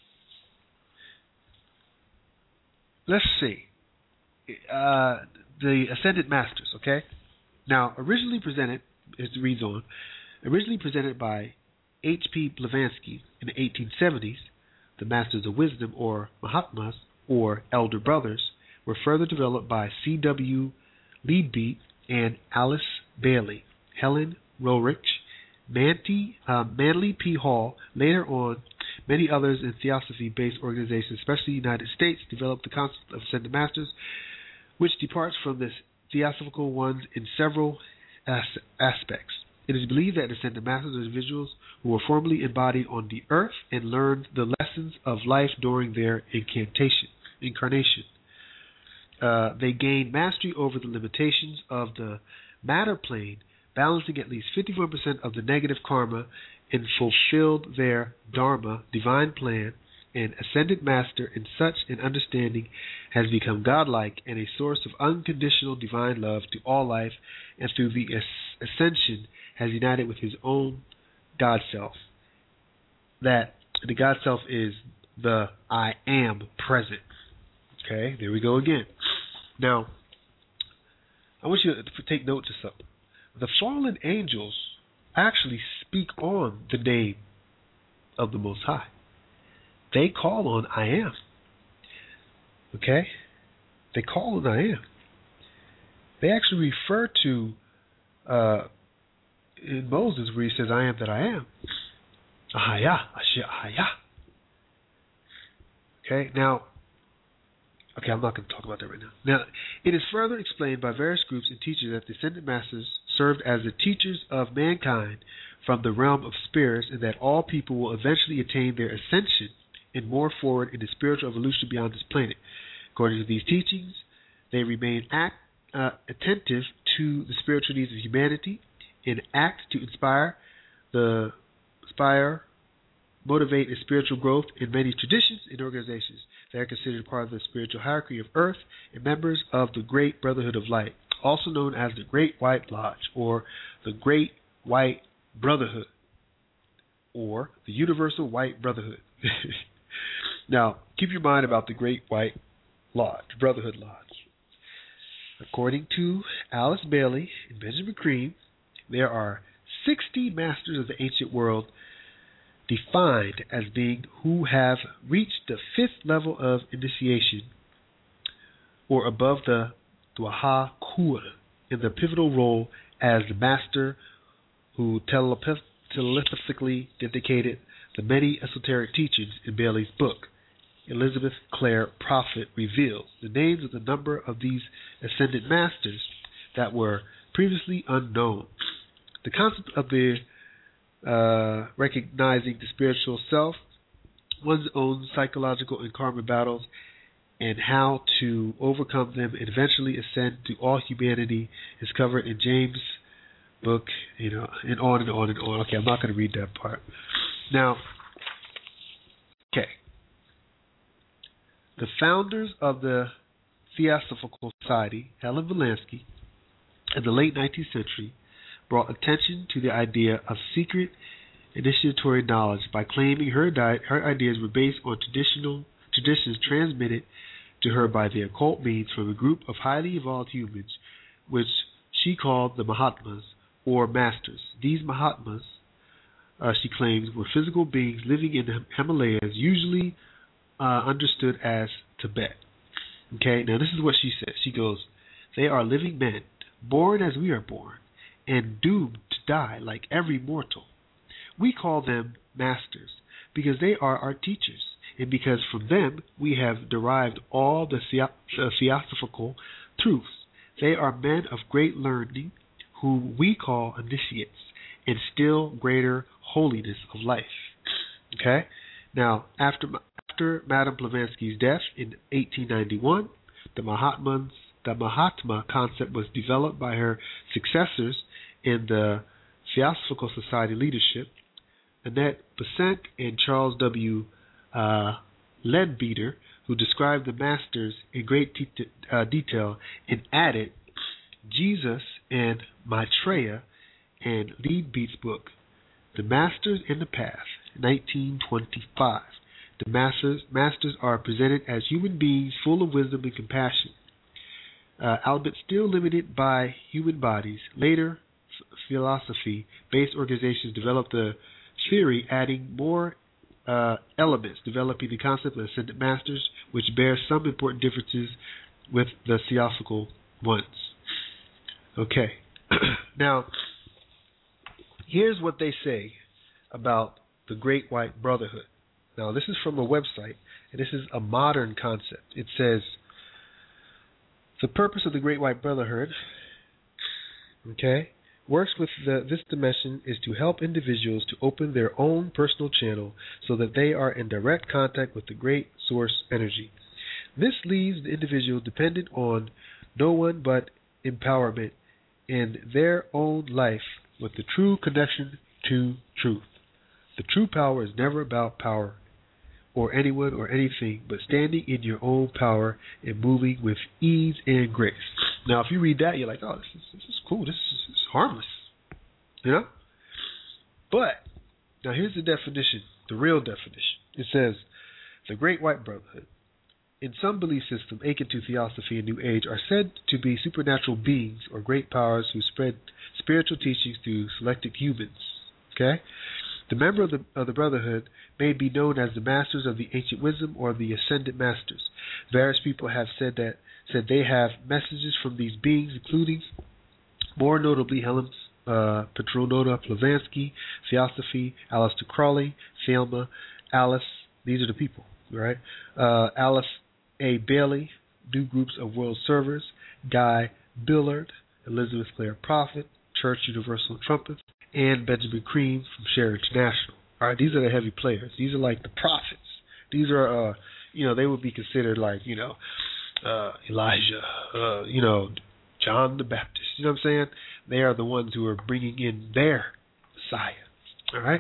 B: let's see. Uh, the Ascended Masters, okay? Now, originally presented, as it reads on, originally presented by H P Blavatsky in the eighteen seventies, the Masters of Wisdom, or Mahatmas, or Elder Brothers, were further developed by C W Leadbeat and Alice Bailey, Helen Roerich, Manty, uh, Manly P. Hall. Later on, many others in theosophy-based organizations, especially the United States, developed the concept of Ascended Masters, which departs from the theosophical ones in several as- aspects. It is believed that Ascended Masters are individuals who were formerly embodied on the earth and learned the lessons of life during their incantation, incarnation. Uh, they gained mastery over the limitations of the matter plane, balancing at least fifty-one percent of the negative karma, and fulfilled their dharma, divine plan. An ascended master in such an understanding has become godlike and a source of unconditional divine love to all life, and through the as- ascension has united with his own God self. That the God self is the I am present. Okay, there we go again. Now, I want you to take note of something. The fallen angels actually speak on the name of the Most High. They call on I am. Okay? They call on I am. They actually refer to uh, in Moses where he says, I am that I am. Ahaya, Asher Ahaya. Okay, now, okay, I'm not going to talk about that right now. Now, it is further explained by various groups and teachers that the Ascended Masters served as the teachers of mankind from the realm of spirits, and that all people will eventually attain their ascension and more forward in the spiritual evolution beyond this planet. According to these teachings, they remain act, uh, attentive to the spiritual needs of humanity and act to inspire the inspire, motivate a spiritual growth in many traditions and organizations that are considered part of the spiritual hierarchy of Earth and members of the Great Brotherhood of Light, also known as the Great White Lodge or the Great White Brotherhood or the Universal White Brotherhood. Now, keep your mind about the Great White Lodge, Brotherhood Lodge. According to Alice Bailey and Benjamin Creme, there are sixty masters of the ancient world defined as being who have reached the fifth level of initiation or above the Dwaha Kur in the pivotal role as the master who telepath- telepathically dedicated the many esoteric teachings in Bailey's book. Elizabeth Clare Prophet reveals the names of the number of these ascended masters that were previously unknown. The concept of the uh, recognizing the spiritual self, one's own psychological and karma battles, and how to overcome them and eventually ascend to all humanity is covered in James' book, you know, and on and on and on. Okay, I'm not going to read that part. Now, okay. The founders of the Theosophical Society, Helen Blavatsky, in the late nineteenth century, brought attention to the idea of secret initiatory knowledge by claiming her, di- her ideas were based on traditional traditions transmitted to her by the occult means from a group of highly evolved humans, which she called the Mahatmas, or Masters. These Mahatmas, uh, she claims, were physical beings living in the Himalayas, usually uh, understood as Tibet. Okay, now this is what she says. She goes, "They are living men, born as we are born, and doomed to die like every mortal. We call them Masters because they are our teachers, and because from them we have derived all the theosophical truths. They are men of great learning, whom we call initiates, and still greater holiness of life." Okay? Now, after after Madame Blavatsky's death in eighteen ninety-one, the Mahatmas, the Mahatma concept was developed by her successors in the Theosophical Society leadership, Annette Besant and Charles W. Uh, Leadbeater, who described the Masters in great te- uh, detail and added Jesus and Maitreya and Leadbeater's book, The Masters and the Path, nineteen twenty-five. The masters, masters are presented as human beings full of wisdom and compassion, uh, albeit still limited by human bodies. Later, f- philosophy-based organizations developed the theory, adding more uh, elements, developing the concept of ascended masters, which bears some important differences with the theosophical ones. Okay, now here's what they say about the Great White Brotherhood. Now, this is from a website, and this is a modern concept. It says, the purpose of the Great White Brotherhood, okay, works with the, this dimension is to help individuals to open their own personal channel so that they are in direct contact with the great source energy. This leaves the individual dependent on no one but empowerment in their own life with the true connection to truth. The true power is never about power or anyone or anything, but standing in your own power and moving with ease and grace. Now, if you read that, you're like, oh, this is, this is cool. This is, this is harmless. You know? But, now here's the definition, the real definition. It says, the Great White Brotherhood, in some belief system akin to Theosophy and New Age, are said to be supernatural beings or great powers who spread spiritual teachings to selected humans. Okay? The member of the, of the Brotherhood may be known as the Masters of the Ancient Wisdom or the Ascended Masters. Various people have said that said they have messages from these beings, including, more notably, Helen uh, Petronova Blavatsky, Theosophy, Aleister Crowley, Thelma, Alice. These are the people, right? Uh, Alice A. Bailey, New Groups of World Servers, Guy Billard, Elizabeth Clare Prophet, Church Universal Trumpets, and Benjamin Cream from Share International. All right, these are the heavy players. These are like the prophets. These are, uh, you know, they would be considered like, you know, uh, Elijah, uh, you know, John the Baptist. You know what I'm saying? They are the ones who are bringing in their Messiah. All right?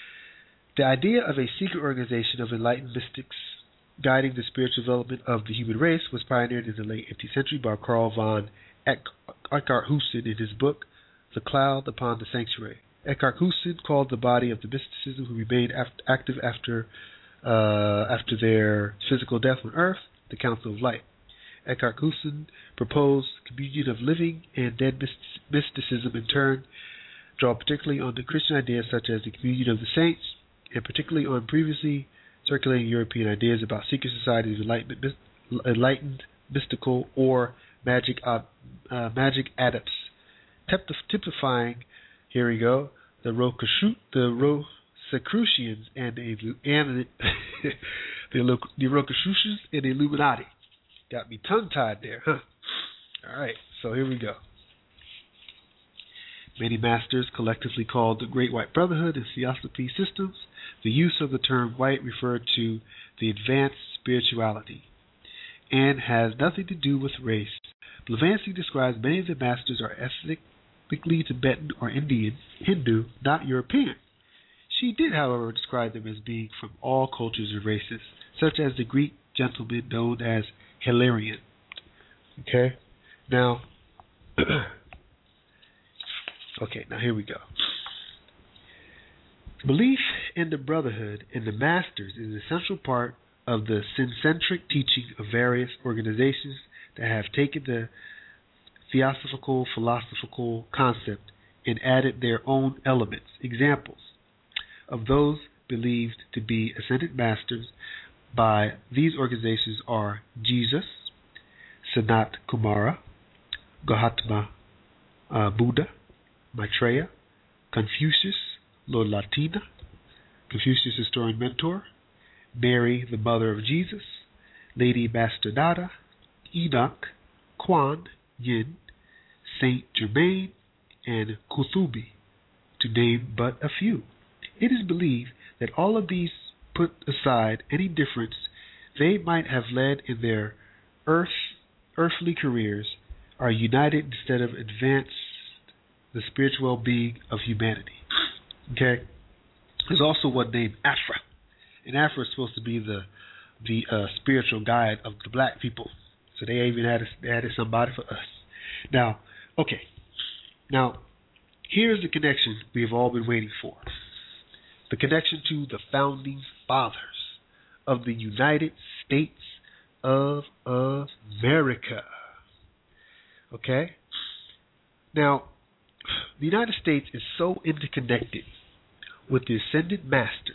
B: The idea of a secret organization of enlightened mystics guiding the spiritual development of the human race was pioneered in the late eighteenth century by Carl von Eckhart Husserl in his book, The Cloud Upon the Sanctuary. Eckhart Husserl called the body of the mysticism who remained aft- active after uh, after their physical death on Earth, the Council of Light. Eckhart Husserl proposed communion of living and dead mysticism in turn, draw particularly on the Christian ideas such as the communion of the saints, and particularly on previously circulating European ideas about secret societies, enlightenment, enlightened, mystical, or magic uh, uh, magic adepts, typifying, here we go, the Rosicrucians the Rosicrucians and the and the, the Rosicrucians and the Illuminati. Got me tongue-tied there, huh? All right, so here we go. Many masters, collectively called the Great White Brotherhood in Theosophy systems, the use of the term white referred to the advanced spirituality and has nothing to do with race. Blavatsky describes many of the masters are ethnically Tibetan or Indian, Hindu, not European. She did, however, describe them as being from all cultures and races, such as the Greek gentleman known as Hilarion. Okay? Now, okay, now here we go. Belief in the brotherhood and the masters is an essential part of the syncentric teaching of various organizations that have taken the theosophical, philosophical concept and added their own elements. Examples of those believed to be ascended masters by these organizations are Jesus, Sanat Kumara, Gautama uh, Buddha, Maitreya, Confucius, Lord Latina, Confucius Historian Mentor, Mary, the Mother of Jesus, Lady Bastardata, Enoch, Kuan Yin, Saint Germain, and Kuthubi, to name but a few. It is believed that all of these, put aside any difference they might have led in their earth, earthly careers, are united instead of advanced the spiritual well-being of humanity. Okay? There's also one named Afra. And Afra is supposed to be the the uh, spiritual guide of the black people. So they even had a, added somebody for us. Now, okay. Now, here's the connection we've all been waiting for. The connection to the founding fathers of the United States of America. Okay? Now, the United States is so interconnected with the ascended masters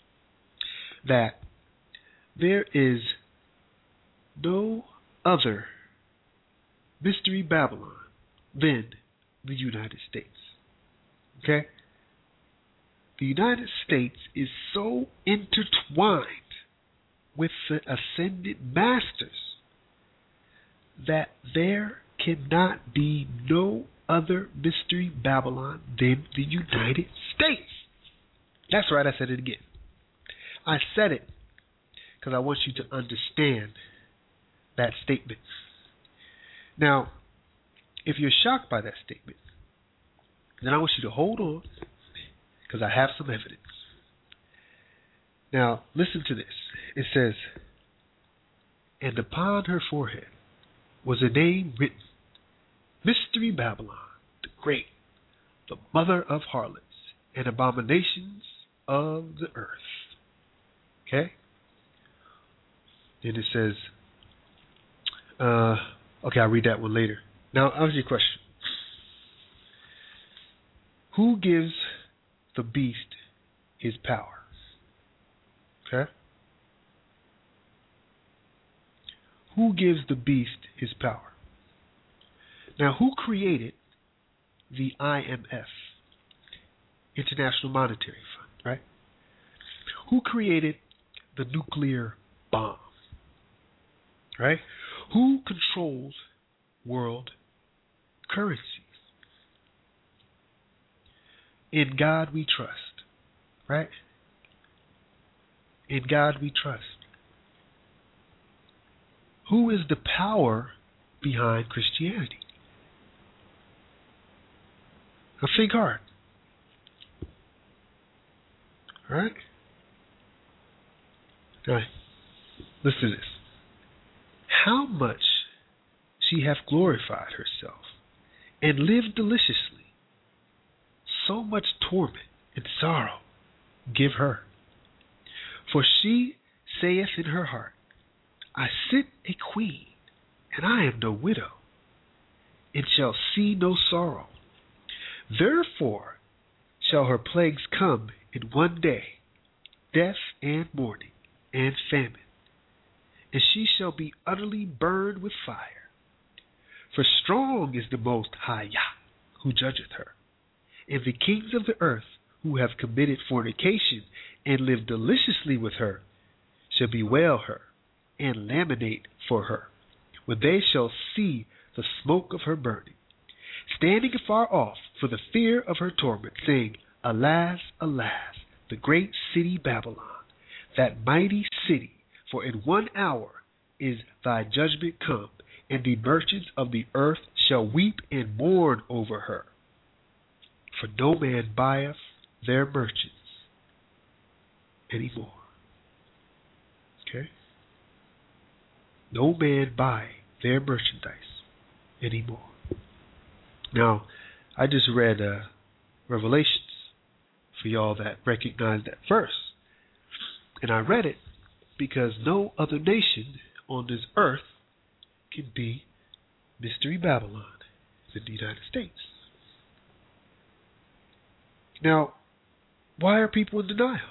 B: that there is no other mystery Babylon than the United States. Okay? The United States is so intertwined with the ascended masters that there cannot be no other mystery Babylon than the United States. That's right, I said it again. I said it because I want you to understand that statement. Now, if you're shocked by that statement, then I want you to hold on because I have some evidence. Now, listen to this. It says, and upon her forehead was a name written, Mystery Babylon, the Great, the mother of harlots and abominations of the earth. Okay? Then it says, uh, okay, I'll read that one later. Now, I'll ask you a question. Who gives the beast his power? Okay? Who gives the beast his power? Now, who created the I M F, International Monetary Fund, right? Who created the nuclear bomb, right? Who controls world currencies? In God we trust, right? In God we trust. Who is the power behind Christianity? Now think hard. All right? All right. Listen to this. How much she hath glorified herself and lived deliciously, so much torment and sorrow give her. For she saith in her heart, I sit a queen, and I am no widow, and shall see no sorrow. Therefore shall her plagues come in one day, death and mourning and famine, and she shall be utterly burned with fire. For strong is the Most High Yah, who judgeth her, and the kings of the earth, who have committed fornication and lived deliciously with her, shall bewail her and lamentate for her, when they shall see the smoke of her burning. standing afar off for the fear of her torment, saying, Alas, alas, the great city Babylon, that mighty city, for in one hour is thy judgment come, and the merchants of the earth shall weep and mourn over her. For no man buyeth their merchants anymore. Okay? No man buy their merchandise anymore. Now, I just read uh, Revelations for y'all that recognize that verse. And I read it because no other nation on this earth can be Mystery Babylon than the United States. Now, why are people in denial?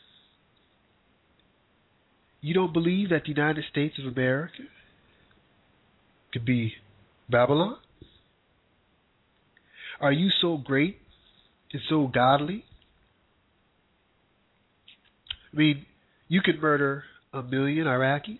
B: You don't believe that the United States of America could be Babylon? Are you so great and so godly? I mean, you could murder a million Iraqis.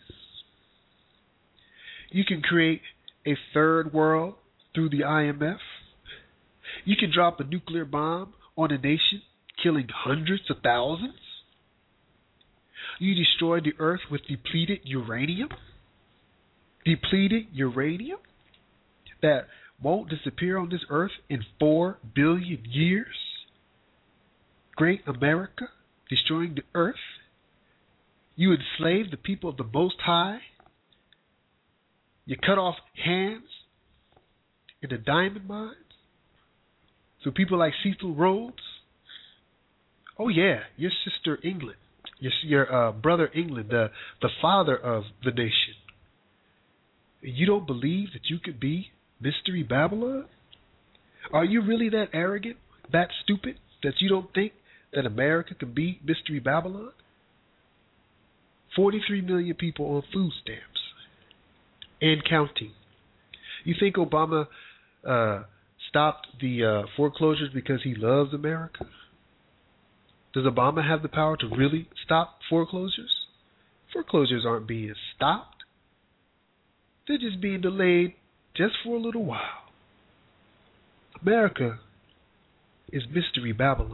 B: You can create a third world through the I M F. You can drop a nuclear bomb on a nation, killing hundreds of thousands. You destroy the earth with depleted uranium. Depleted uranium that won't disappear on this earth in four billion years. Great America, destroying the earth. You enslave the people of the Most High. You cut off hands in the diamond mines. So people like Cecil Rhodes. Oh yeah, your sister England. Your, your uh, brother England, the, the father of the nation. You don't believe that you could be Mystery Babylon? Are you really that arrogant, that stupid, that you don't think that America can be Mystery Babylon? forty-three million people on food stamps and counting. You think Obama uh, stopped the uh, foreclosures because he loves America? Does Obama have the power to really stop foreclosures? Foreclosures aren't being stopped. They're just being delayed just for a little while. America is Mystery Babylon.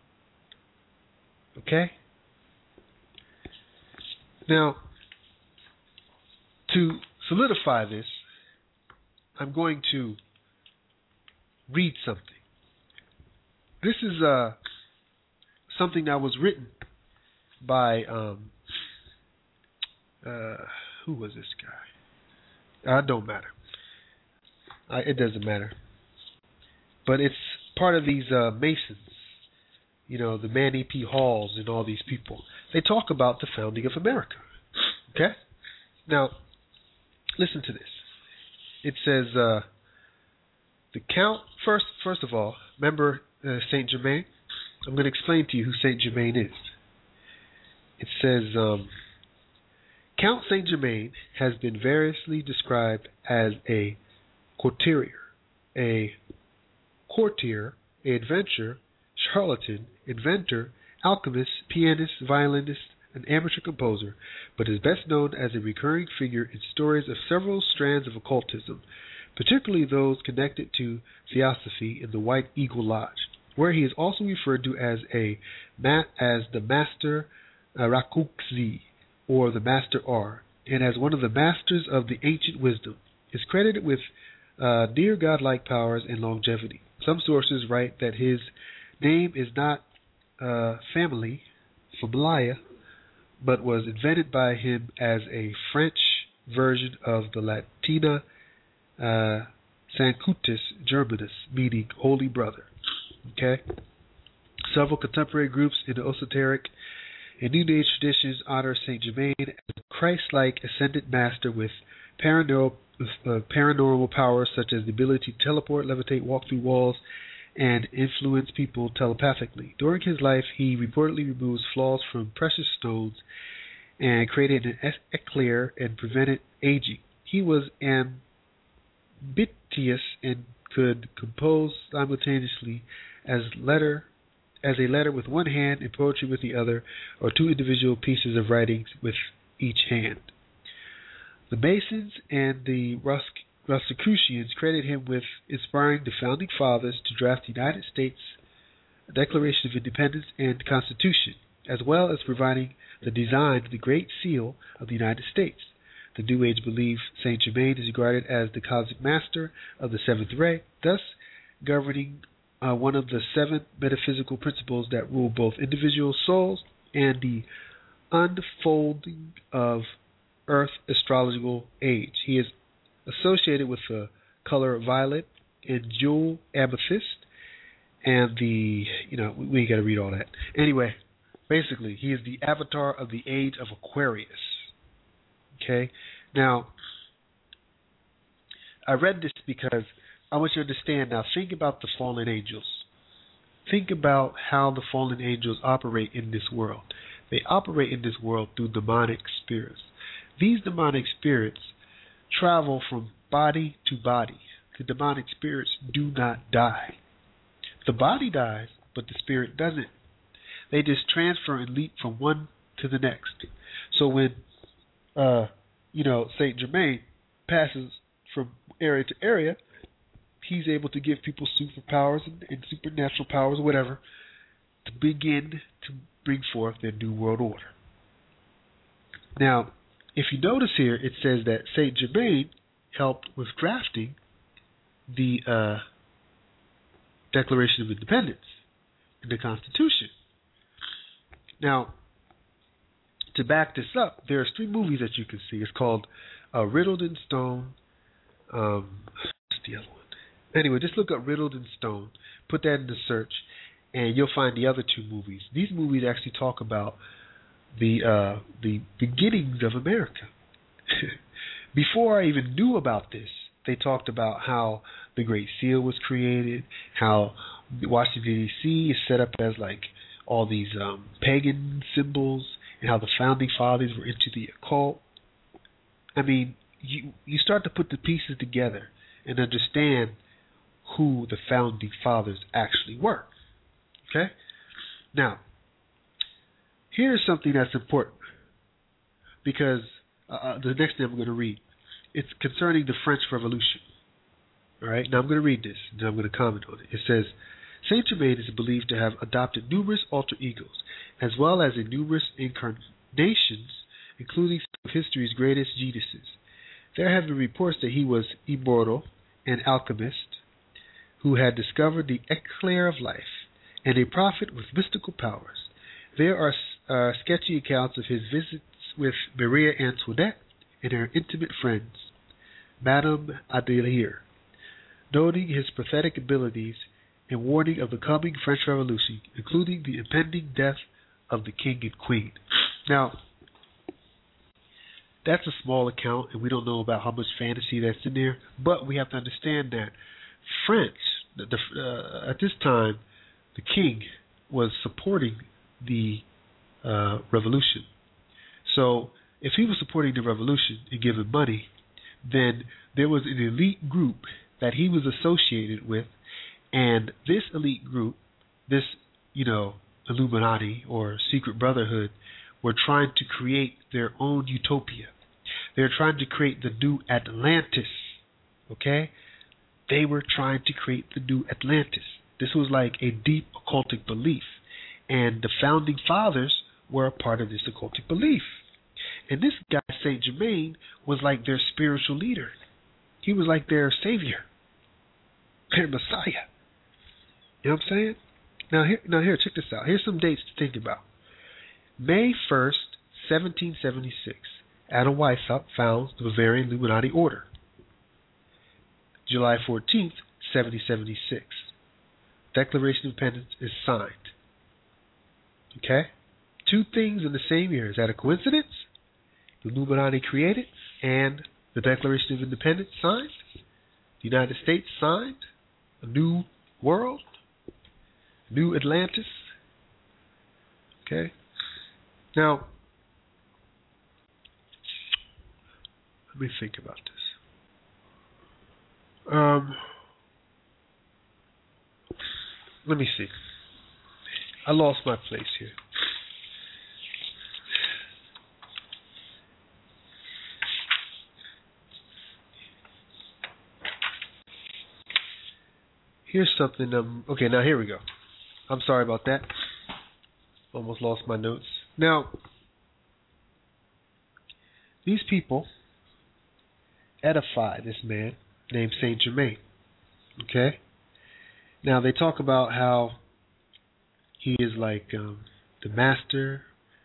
B: Okay? Now, to solidify this, I'm going to read something. This is uh, something that was written by, um, uh, who was this guy? Uh, it don't matter. Uh, it doesn't matter. But it's part of these uh, Masons, you know, the Manny P. Halls and all these people. They talk about the founding of America. Okay? Now, listen to this. It says, uh, the Count, first first of all, remember uh, Saint Germain? I'm going to explain to you who Saint Germain is. It says, um, Count Saint Germain has been variously described as a courtier, a courtier, an adventurer, charlatan, inventor, alchemist, pianist, violinist, an amateur composer, but is best known as a recurring figure in stories of several strands of occultism, particularly those connected to theosophy in the White Eagle Lodge, where he is also referred to as a as the Master uh, Rakuxi, or the Master R, and as one of the masters of the ancient wisdom, is credited with uh, near godlike powers and longevity. Some sources write that his name is not uh, family, familia, but was invented by him as a French version of the Latina uh, Sanctus Germanus, meaning holy brother. Okay. Several contemporary groups in the esoteric and New Age traditions honor Saint Germain as a Christ-like ascended master with paranormal, uh, paranormal powers such as the ability to teleport, levitate, walk through walls, and influence people telepathically. During his life, he reportedly removes flaws from precious stones and created an eclair and prevented aging. He was ambitious and could compose simultaneously as letter as a letter with one hand and poetry with the other, or two individual pieces of writing with each hand. The Masons and the Rus- Rosicrucians credit him with inspiring the founding fathers to draft the United States Declaration of Independence and Constitution, as well as providing the design of the Great Seal of the United States. The New Age believe Saint Germain is regarded as the cosmic master of the seventh ray, thus governing uh, one of the seven metaphysical principles that rule both individual souls and the unfolding of Earth astrological age. He is associated with the color violet and jewel amethyst, and the, you know, we, we ain't got to read all that. Anyway, basically, he is the avatar of the age of Aquarius. Okay? Now, I read this because I want you to understand. Now, think about the fallen angels. Think about how the fallen angels operate in this world. They operate in this world through demonic spirits. These demonic spirits travel from body to body. The demonic spirits do not die. The body dies, but the spirit doesn't. They just transfer and leap from one to the next. So when, uh, you know, Saint Germain passes from area to area, he's able to give people superpowers and, and supernatural powers, whatever, to begin to bring forth their new world order. Now, if you notice here, it says that Saint Germain helped with drafting the uh, Declaration of Independence and the Constitution. Now, to back this up, there's three movies that you can see. It's called uh, Riddled in Stone. Um, what's the other one? Anyway, just look up Riddled in Stone. Put that in the search, and you'll find the other two movies. These movies actually talk about the uh, the beginnings of America. Before I even knew about this, they talked about how the Great Seal was created, how Washington, D C is set up as like all these um, pagan symbols, and how the founding fathers were into the occult. I mean, you you start to put the pieces together and understand who the founding fathers actually were. Okay? Now, here's something that's important, because uh, the next thing I'm going to read, it's concerning the French Revolution. All right? Now I'm going to read this, and then I'm going to comment on it. It says, Saint Germain is believed to have adopted numerous alter egos, as well as in numerous incarnations, including some of history's greatest geniuses. There have been reports that he was immortal, an alchemist, who had discovered the eclair of life, and a prophet with mystical powers. There are uh, sketchy accounts of his visits with Maria Antoinette and her intimate friends, Madame Adélire, noting his prophetic abilities and warning of the coming French Revolution, including the impending death of the king and queen. Now, that's a small account, and we don't know about how much fantasy that's in there, but we have to understand that France, the, the, uh, at this time, the king was supporting the uh, revolution. So if he was supporting the revolution and giving money, then there was an elite group that he was associated with, and this elite group, this, you know, Illuminati or secret brotherhood, were trying to create their own utopia. They're trying to create the new Atlantis, okay? They were trying to create the new Atlantis. This was like a deep occultic belief, and the founding fathers were a part of this occultic belief. And this guy, Saint Germain, was like their spiritual leader. He was like their savior, their Messiah. You know what I'm saying? Now here, now here, check this out. Here's some dates to think about. May first, seventeen seventy-six, Adam Weishaupt founds the Bavarian Illuminati Order. July fourteenth, seventeen seventy-six, Declaration of Independence is signed. Okay? Two things in the same year. Is that a coincidence? The Illuminati created and the Declaration of Independence signed. The United States signed. A new world. New Atlantis. Okay? Now, let me think about this. Um, let me see. I lost my place here. here's something. Um, okay, now here we go. I'm sorry about that. Almost lost my notes. Now, these people edify this man named Saint Germain. Okay? Now, they talk about how he is like um, the master,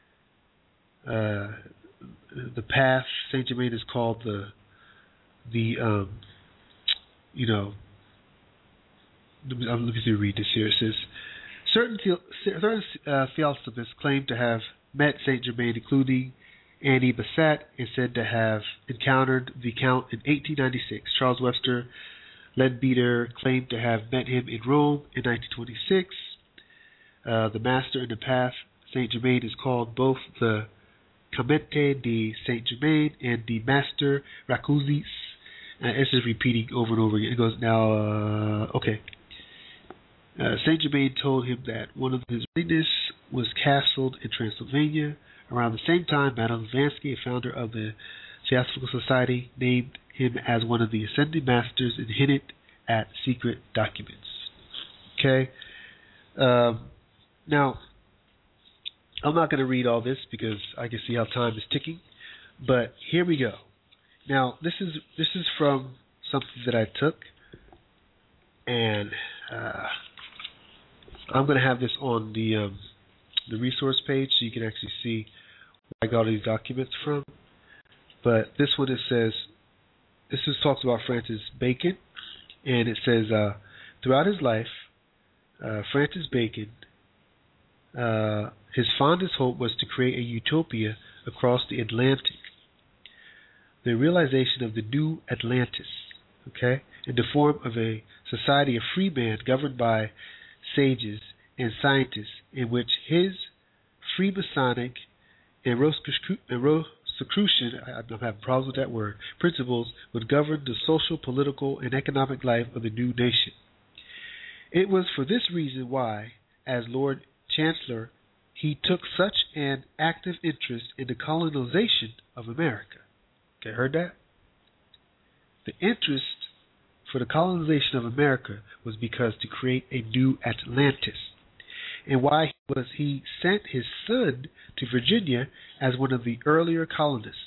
B: uh, the path. Saint Germain is called the, the um, you know, let me, let me read this here. It says, certain, certain uh, theosophists claim to have met Saint Germain, including Annie Besant, is said to have encountered the Count in eighteen ninety-six. Charles Webster Leadbeater claimed to have met him in Rome in nineteen twenty-six. Uh, the Master and the Path, Saint Germain, is called both the Comte de Saint Germain and the Master Racuzzi. Uh, this is repeating over and over again. It goes, now, uh, okay. Uh, Saint Germain told him that one of his readiness was castled in Transylvania. Around the same time, Madame Blavatsky, a founder of the Theosophical Society, named him as one of the ascended masters and hinted at secret documents. Okay? Um, now, I'm not going to read all this because I can see how time is ticking, but here we go. Now, this is this is from something that I took, and uh, I'm going to have this on the um, the resource page so you can actually see where I got all these documents from. But this one, it says, this is talks about Francis Bacon, and it says, uh, throughout his life, uh, Francis Bacon, uh, his fondest hope was to create a utopia across the Atlantic, the realization of the new Atlantis, okay, in the form of a society of free men governed by sages and scientists, in which his Freemasonic and Rosicrucian, I'm having problems with that word, principles would govern the social, political, and economic life of the new nation. It was for this reason why, as Lord Chancellor, he took such an active interest in the colonization of America. Okay, heard that? The interest for the colonization of America was because to create a new Atlantis. And why was he sent his son to Virginia as one of the earlier colonists?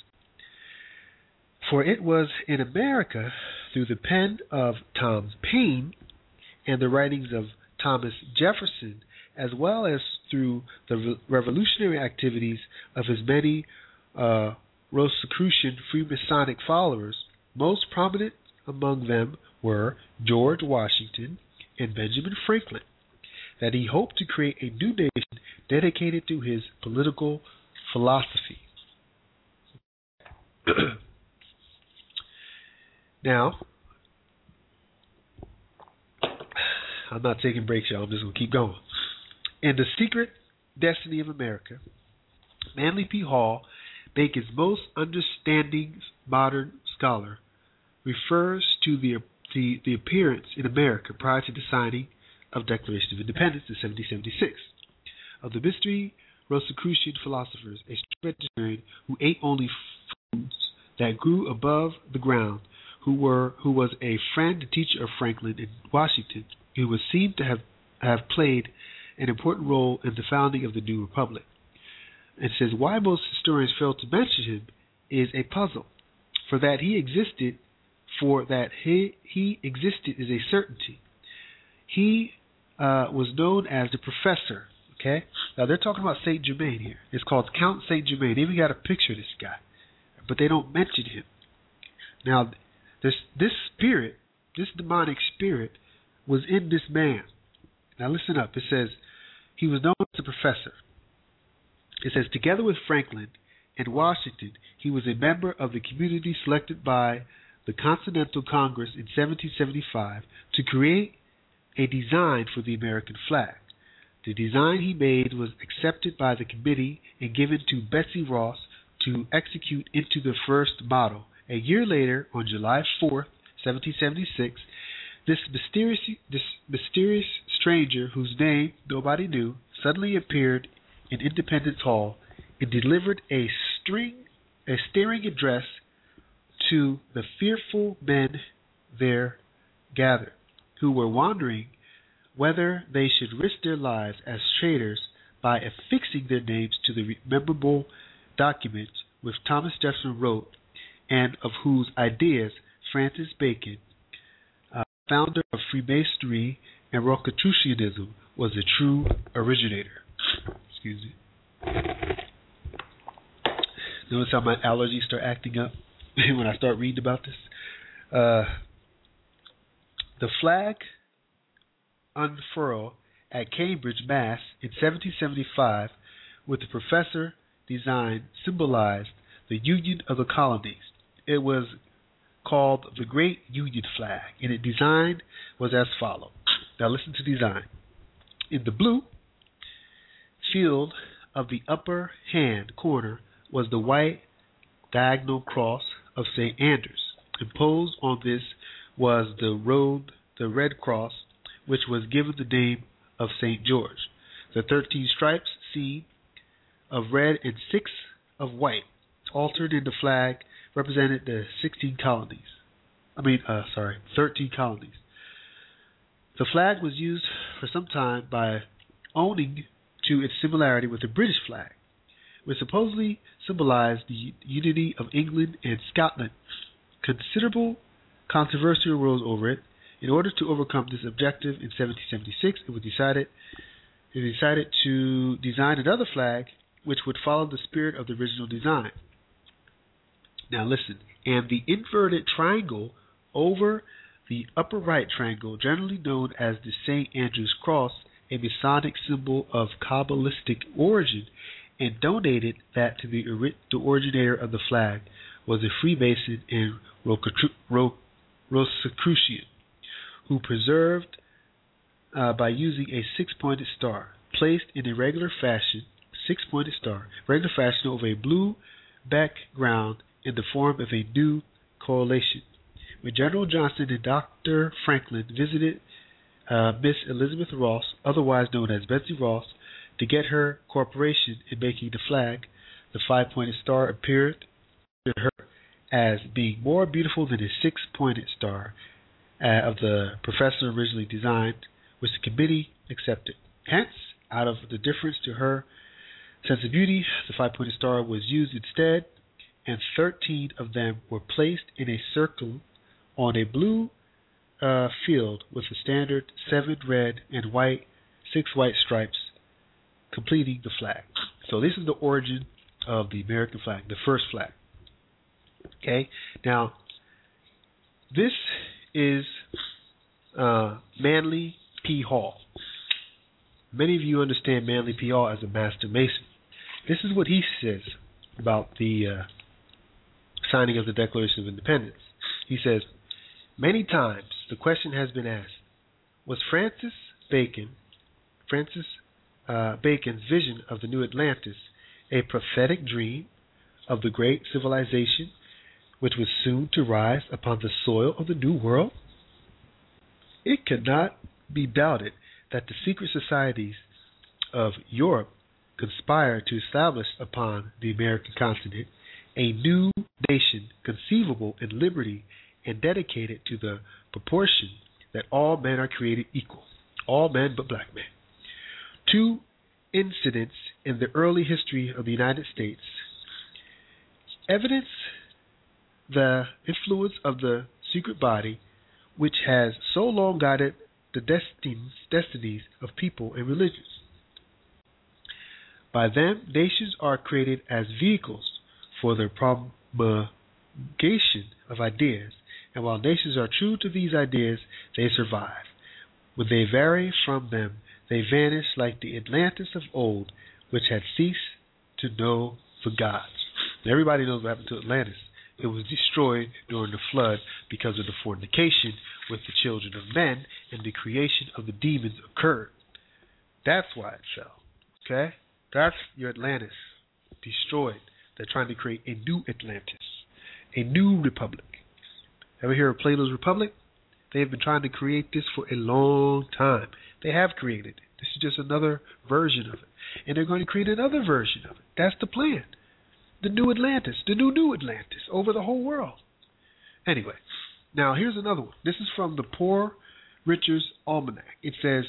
B: For it was in America, through the pen of Tom Paine and the writings of Thomas Jefferson, as well as through the revolutionary activities of his many uh, Rosicrucian Freemasonic followers, most prominent among them were George Washington and Benjamin Franklin, that he hoped to create a new nation dedicated to his political philosophy. Now, I'm not taking breaks, y'all. I'm just going to keep going. In The Secret Destiny of America, Manly P. Hall, Bacon's most understanding modern scholar, refers to the, the, the appearance in America prior to the signing of Declaration of Independence in seventeen seventy-six of the mystery Rosicrucian philosophers, a vegetarian who ate only foods that grew above the ground, who were who was a friend and teacher of Franklin and Washington, who was seen to have, have played an important role in the founding of the new republic. It says why most historians fail to mention him is a puzzle, for that he existed, for that he he existed is a certainty. He uh, was known as the Professor. Okay, now they're talking about Saint Germain here. It's called Count Saint Germain. They even got a picture of this guy, but they don't mention him. Now, this this spirit, this demonic spirit, was in this man. Now listen up. It says he was known as the Professor. It says together with Franklin and Washington, he was a member of the community selected by the Continental Congress in seventeen seventy-five to create a design for the American flag. The design he made was accepted by the committee and given to Betsy Ross to execute into the first model. A year later, on July fourth, seventeen seventy-six, this mysterious, this mysterious stranger, whose name nobody knew, suddenly appeared in Independence Hall and delivered a string, a stirring address to the fearful men there gathered, who were wondering whether they should risk their lives as traders by affixing their names to the memorable document which Thomas Jefferson wrote and of whose ideas Francis Bacon, uh, founder of Freemasonry and Rosicrucianism, was the true originator. Excuse me. Notice how my allergies start acting up when I start reading about this. Uh, the flag unfurled at Cambridge, Mass. in seventeen seventy-five with the professor design symbolized the union of the colonies. It was called the Great Union Flag, and its design was as follows. Now listen to design. In the blue field of the upper hand corner was the white diagonal cross of Saint Andrews. Imposed on this was the road, the red cross, which was given the name of Saint George. The thirteen stripes seen of red and six of white, altered in the flag, represented the sixteen colonies. I mean, uh, sorry, thirteen colonies. The flag was used for some time by owning to its similarity with the British flag, which supposedly symbolized the unity of England and Scotland. Considerable controversy arose over it. In order to overcome this objective, in seventeen seventy-six, it was decided it was decided to design another flag which would follow the spirit of the original design. Now listen, and the inverted triangle over the upper right triangle, generally known as the Saint Andrew's Cross, a Masonic symbol of Kabbalistic origin, and donated that to the, ori- the originator of the flag was a Freemason and Rosicrucian, who preserved uh, by using a six-pointed star, placed in a regular fashion, six-pointed star, regular fashion over a blue background in the form of a new correlation. When General Johnson and Doctor Franklin visited uh, Miss Elizabeth Ross, otherwise known as Betsy Ross, to get her cooperation in making the flag, the five-pointed star appeared to her as being more beautiful than a six-pointed star uh, of the professor originally designed, which the committee accepted. Hence, out of the difference to her sense of beauty, the five-pointed star was used instead, and thirteen of them were placed in a circle on a blue uh, field with the standard seven red and white, six white stripes, completing the flag. So this is the origin of the American flag, the first flag. Okay, now this is uh, Manly P. Hall. Many of you understand Manly P. Hall as a master mason. This is what he says about the uh, signing of the Declaration of Independence. He says, many times the question has been asked, was Francis Bacon, Francis uh, Bacon's vision of the New Atlantis a prophetic dream of the great civilization which was soon to rise upon the soil of the New World? It cannot be doubted that the secret societies of Europe conspired to establish upon the American continent a new nation conceivable in liberty and dedicated to the proportion that all men are created equal, all men but black men. Two incidents in the early history of the United States evidence the influence of the secret body which has so long guided the destinies, destinies of people and religions. By them, nations are created as vehicles for the promulgation of ideas, and while nations are true to these ideas, they survive. When they vary from them, they vanish like the Atlantis of old, which had ceased to know the gods. Everybody knows what happened to Atlantis. It was destroyed during the flood because of the fornication with the children of men, and the creation of the demons occurred. That's why it fell. Okay? That's your Atlantis. Destroyed. They're trying to create a new Atlantis. A new republic. Ever hear of Plato's Republic? They have been trying to create this for a long time. They have created it. This is just another version of it. And they're going to create another version of it. That's the plan. The new Atlantis. The new new Atlantis over the whole world. Anyway, now here's another one. This is from the Poor Richard's Almanac. It says,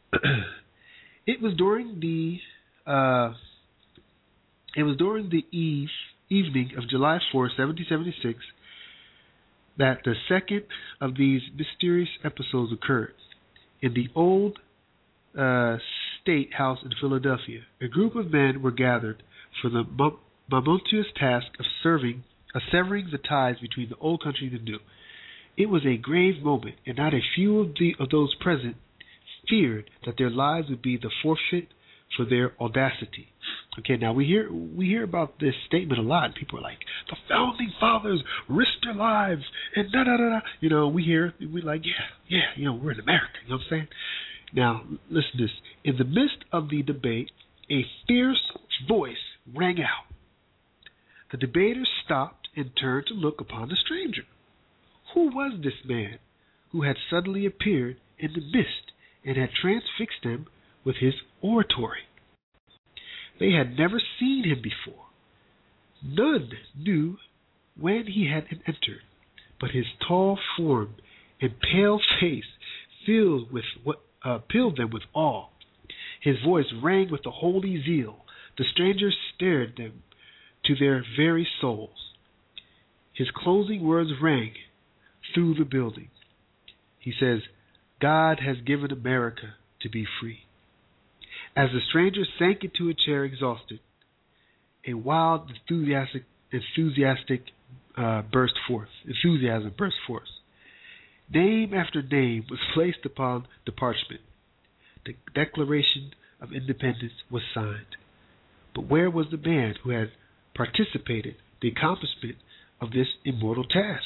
B: It was during the uh, it was during the eve evening of July fourth, seventeen seventy-six, that the second of these mysterious episodes occurred. In the old uh, State House in Philadelphia, a group of men were gathered for the mom- momentous task of serving, of severing the ties between the old country and the new. It was a grave moment, and not a few of, the, of those present feared that their lives would be the forfeit for their audacity. Okay, now we hear we hear about this statement a lot. People are like, the founding fathers risked their lives, and da da da da. You know, we hear we like, yeah, yeah, you know, we're in America. You know what I'm saying? Now, listen to this. In the midst of the debate, a fierce voice rang out. The debaters stopped and turned to look upon the stranger. Who was this man who had suddenly appeared in the midst and had transfixed them with his oratory? They had never seen him before. None knew when he had entered, but his tall form and pale face filled with what uh, filled them with awe. His voice rang with a holy zeal. The stranger stared them to their very souls. His closing words rang through the building. He says, God has given America to be free. As the stranger sank into a chair exhausted, a wild, enthusiastic, enthusiastic uh, burst forth. Enthusiasm burst forth. Name after name was placed upon the parchment. The Declaration of Independence was signed. But where was the man who had participated in the accomplishment of this immortal task?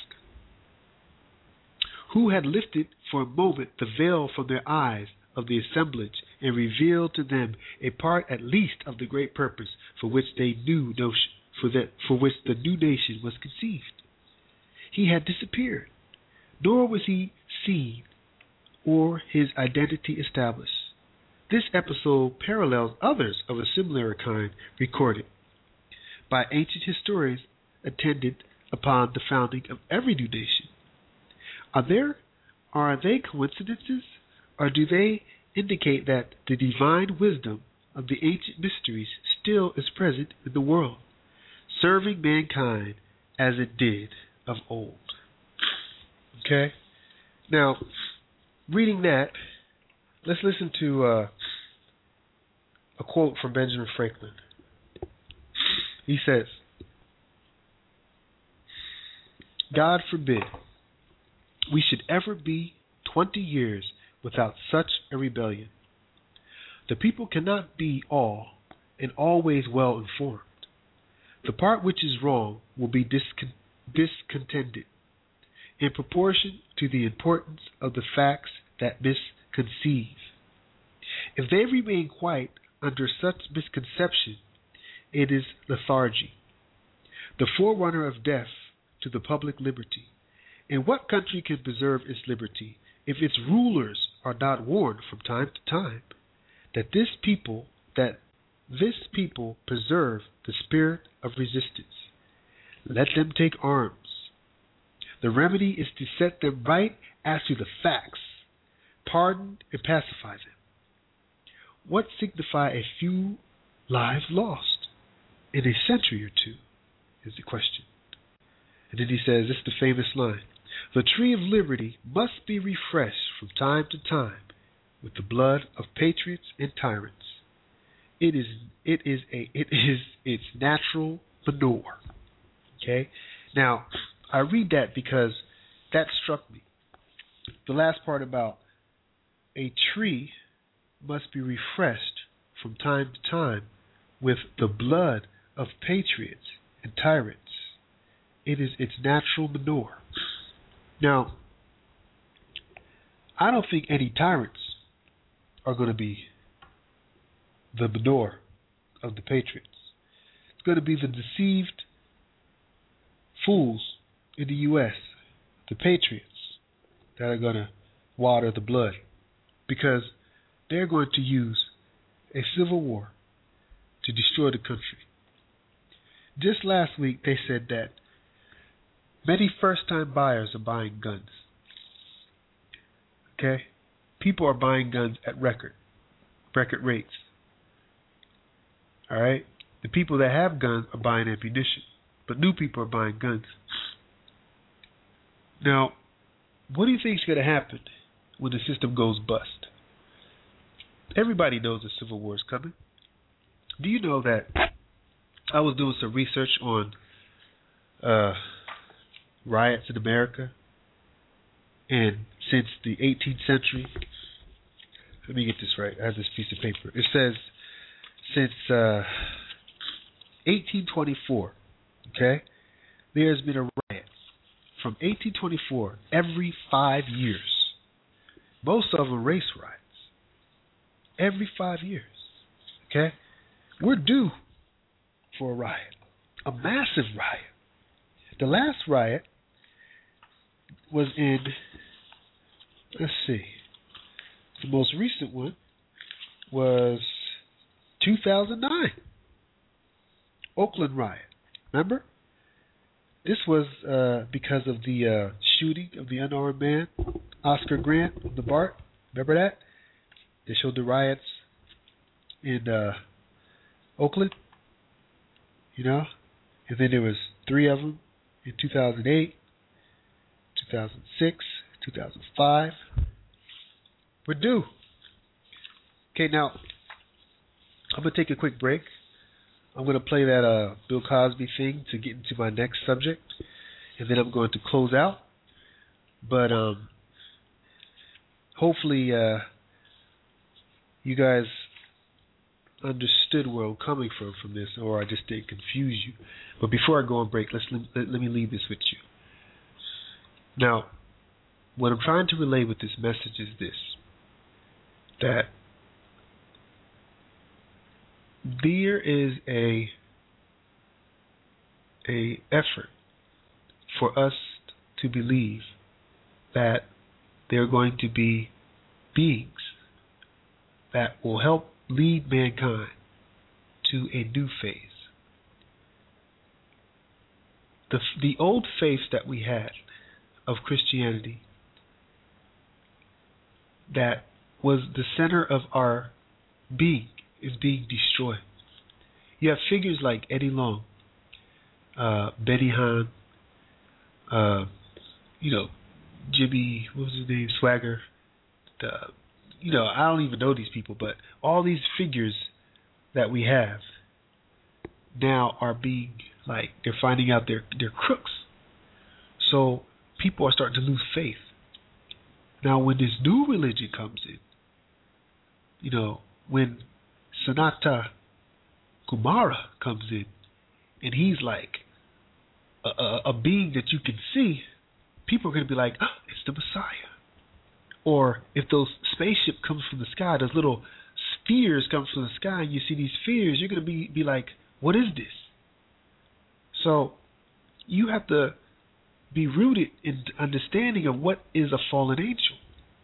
B: Who had lifted for a moment the veil from their eyes of the assemblage and revealed to them a part at least of the great purpose for which they knew no, for that for which the new nation was conceived? He had disappeared, nor was he seen or his identity established. This episode parallels others of a similar kind recorded by ancient historians attended upon the founding of every new nation. Are there are they coincidences, or do they indicate that the divine wisdom of the ancient mysteries still is present in the world, serving mankind as it did of old? Okay? Now, reading that, let's listen to uh, a quote from Benjamin Franklin. He says, God forbid we should ever be twenty years without such a rebellion. The people cannot be all and always well informed. The part which is wrong will be discon- discontented in proportion to the importance of the facts that misconceive. If they remain quiet under such misconception, it is lethargy, the forerunner of death to the public liberty. And what country can preserve its liberty if its rulers are not warned from time to time that this people that this people preserve the spirit of resistance? Let them take arms. The remedy is to set them right as to the facts, pardon and pacify them. What signify a few lives lost in a century or two, is the question. And then he says, this is the famous line, the tree of liberty must be refreshed from time to time with the blood of patriots and tyrants. It is it is a it is its natural manure. Okay? Now, I read that because that struck me. The last part about a tree must be refreshed from time to time with the blood of patriots and tyrants. It is its natural manure. Now, I don't think any tyrants are going to be the manure of the patriots. It's going to be the deceived fools in the U S, the patriots, that are going to water the blood, because they're going to use a civil war to destroy the country. Just last week they said that many first-time buyers are buying guns. Okay? People are buying guns at record. record rates. All right? The people that have guns are buying ammunition, but new people are buying guns. Now, what do you think is going to happen when the system goes bust? Everybody knows the Civil War is coming. Do you know that I was doing some research on uh, riots in America, and since the eighteenth century, let me get this right. I have this piece of paper. It says since uh, eighteen twenty-four, okay, there's been a riot from eighteen twenty-four every five years. Most of them race riots. Every five years, okay? We're due for a riot, a massive riot. The last riot was in, let's see, the most recent one was two thousand nine, Oakland riot. Remember? This was uh, because of the uh, shooting of the unarmed man, Oscar Grant, of the BART. Remember that? They showed the riots in uh, Oakland, you know, and then there was three of them in two thousand eight, two thousand six, two thousand five. We're due. Okay, now I'm gonna take a quick break. I'm gonna play that uh, Bill Cosby thing to get into my next subject, and then I'm going to close out. But um, hopefully. Uh, You guys understood where I'm coming from from this, or I just didn't confuse you. But before I go on break, let's let, let me leave this with you. Now, what I'm trying to relay with this message is this: that there is a a effort for us to believe that there are going to be beings that will help lead mankind to a new phase. The, the old faith that we had of Christianity, that was the center of our being, is being destroyed. You have figures like Eddie Long, uh, Benny Hinn, uh, you know, Jimmy, what was his name, Swagger, the You know, I don't even know these people, but all these figures that we have now are being, like, they're finding out they're, they're crooks. So people are starting to lose faith. Now, when this new religion comes in, you know, when Sanata Kumara comes in, and he's like a, a, a being that you can see, people are going to be like, oh, it's the Messiah. Or if those spaceship comes from the sky, those little spheres come from the sky, and you see these spheres, you're going to be, be like, what is this? So you have to be rooted in understanding of what is a fallen angel.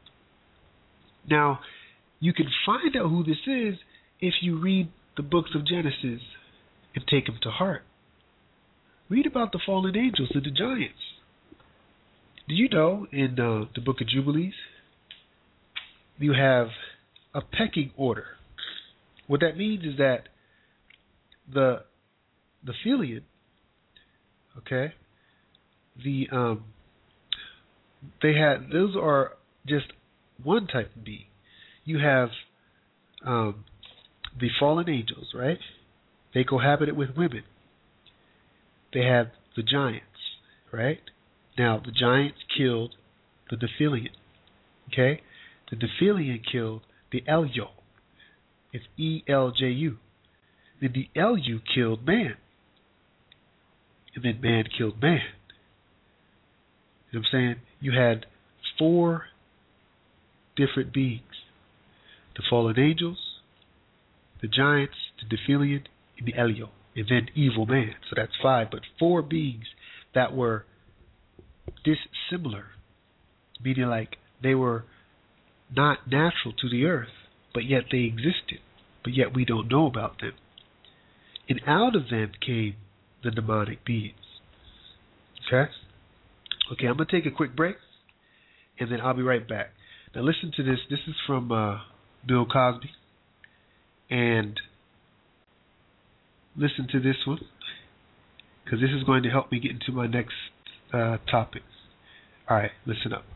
B: Now, you can find out who this is if you read the books of Genesis and take them to heart. Read about the fallen angels and the giants. Do you know in uh, the book of Jubilees, you have a pecking order. What that means is that the the Philian, okay, the um, they had those are just one type of being. You have um, the fallen angels, right? They cohabited with women. They have the giants, right? Now the giants killed the Nephilian, okay? The Nephilian killed the Elyo. It's E L J U. Then the Elu killed man. And then man killed man. You know what I'm saying? You had four different beings. The fallen angels, the giants, the Nephilian, and the Elyo. And then evil man. So that's five. But four beings that were dissimilar. Meaning like they were not natural to the earth, but yet they existed, but yet we don't know about them. And out of them came the demonic beings. Okay? Okay, I'm going to take a quick break, and then I'll be right back. Now listen to this. This is from uh, Bill Cosby, and listen to this one, because this is going to help me get into my next uh, topic. All right, listen up.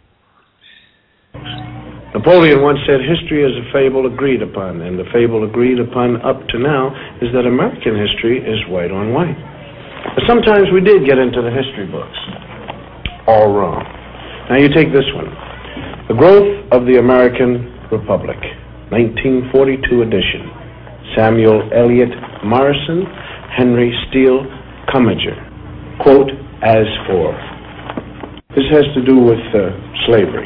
D: Napoleon once said, history is a fable agreed upon, and the fable agreed upon up to now is that American history is white on white. But sometimes we did get into the history books. All wrong. Now you take this one. The Growth of the American Republic, nineteen forty-two edition. Samuel Eliot Morrison, Henry Steele Commager. Quote, as for. This has to do with uh, slavery.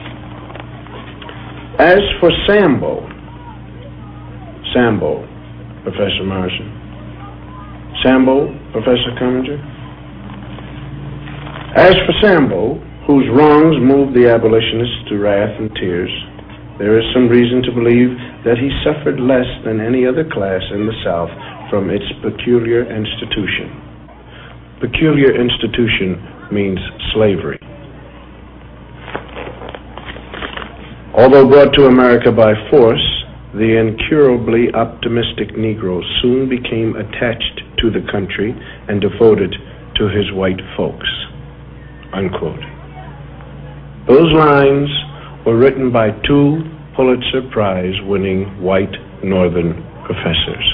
D: As for Sambo, Sambo, Professor Morrison. Sambo, Professor Commager. As for Sambo, whose wrongs moved the abolitionists to wrath and tears, there is some reason to believe that he suffered less than any other class in the South from its peculiar institution. Peculiar institution means slavery. Although brought to America by force, the incurably optimistic Negro soon became attached to the country and devoted to his white folks. Unquote. Those lines were written by two Pulitzer Prize-winning white Northern professors.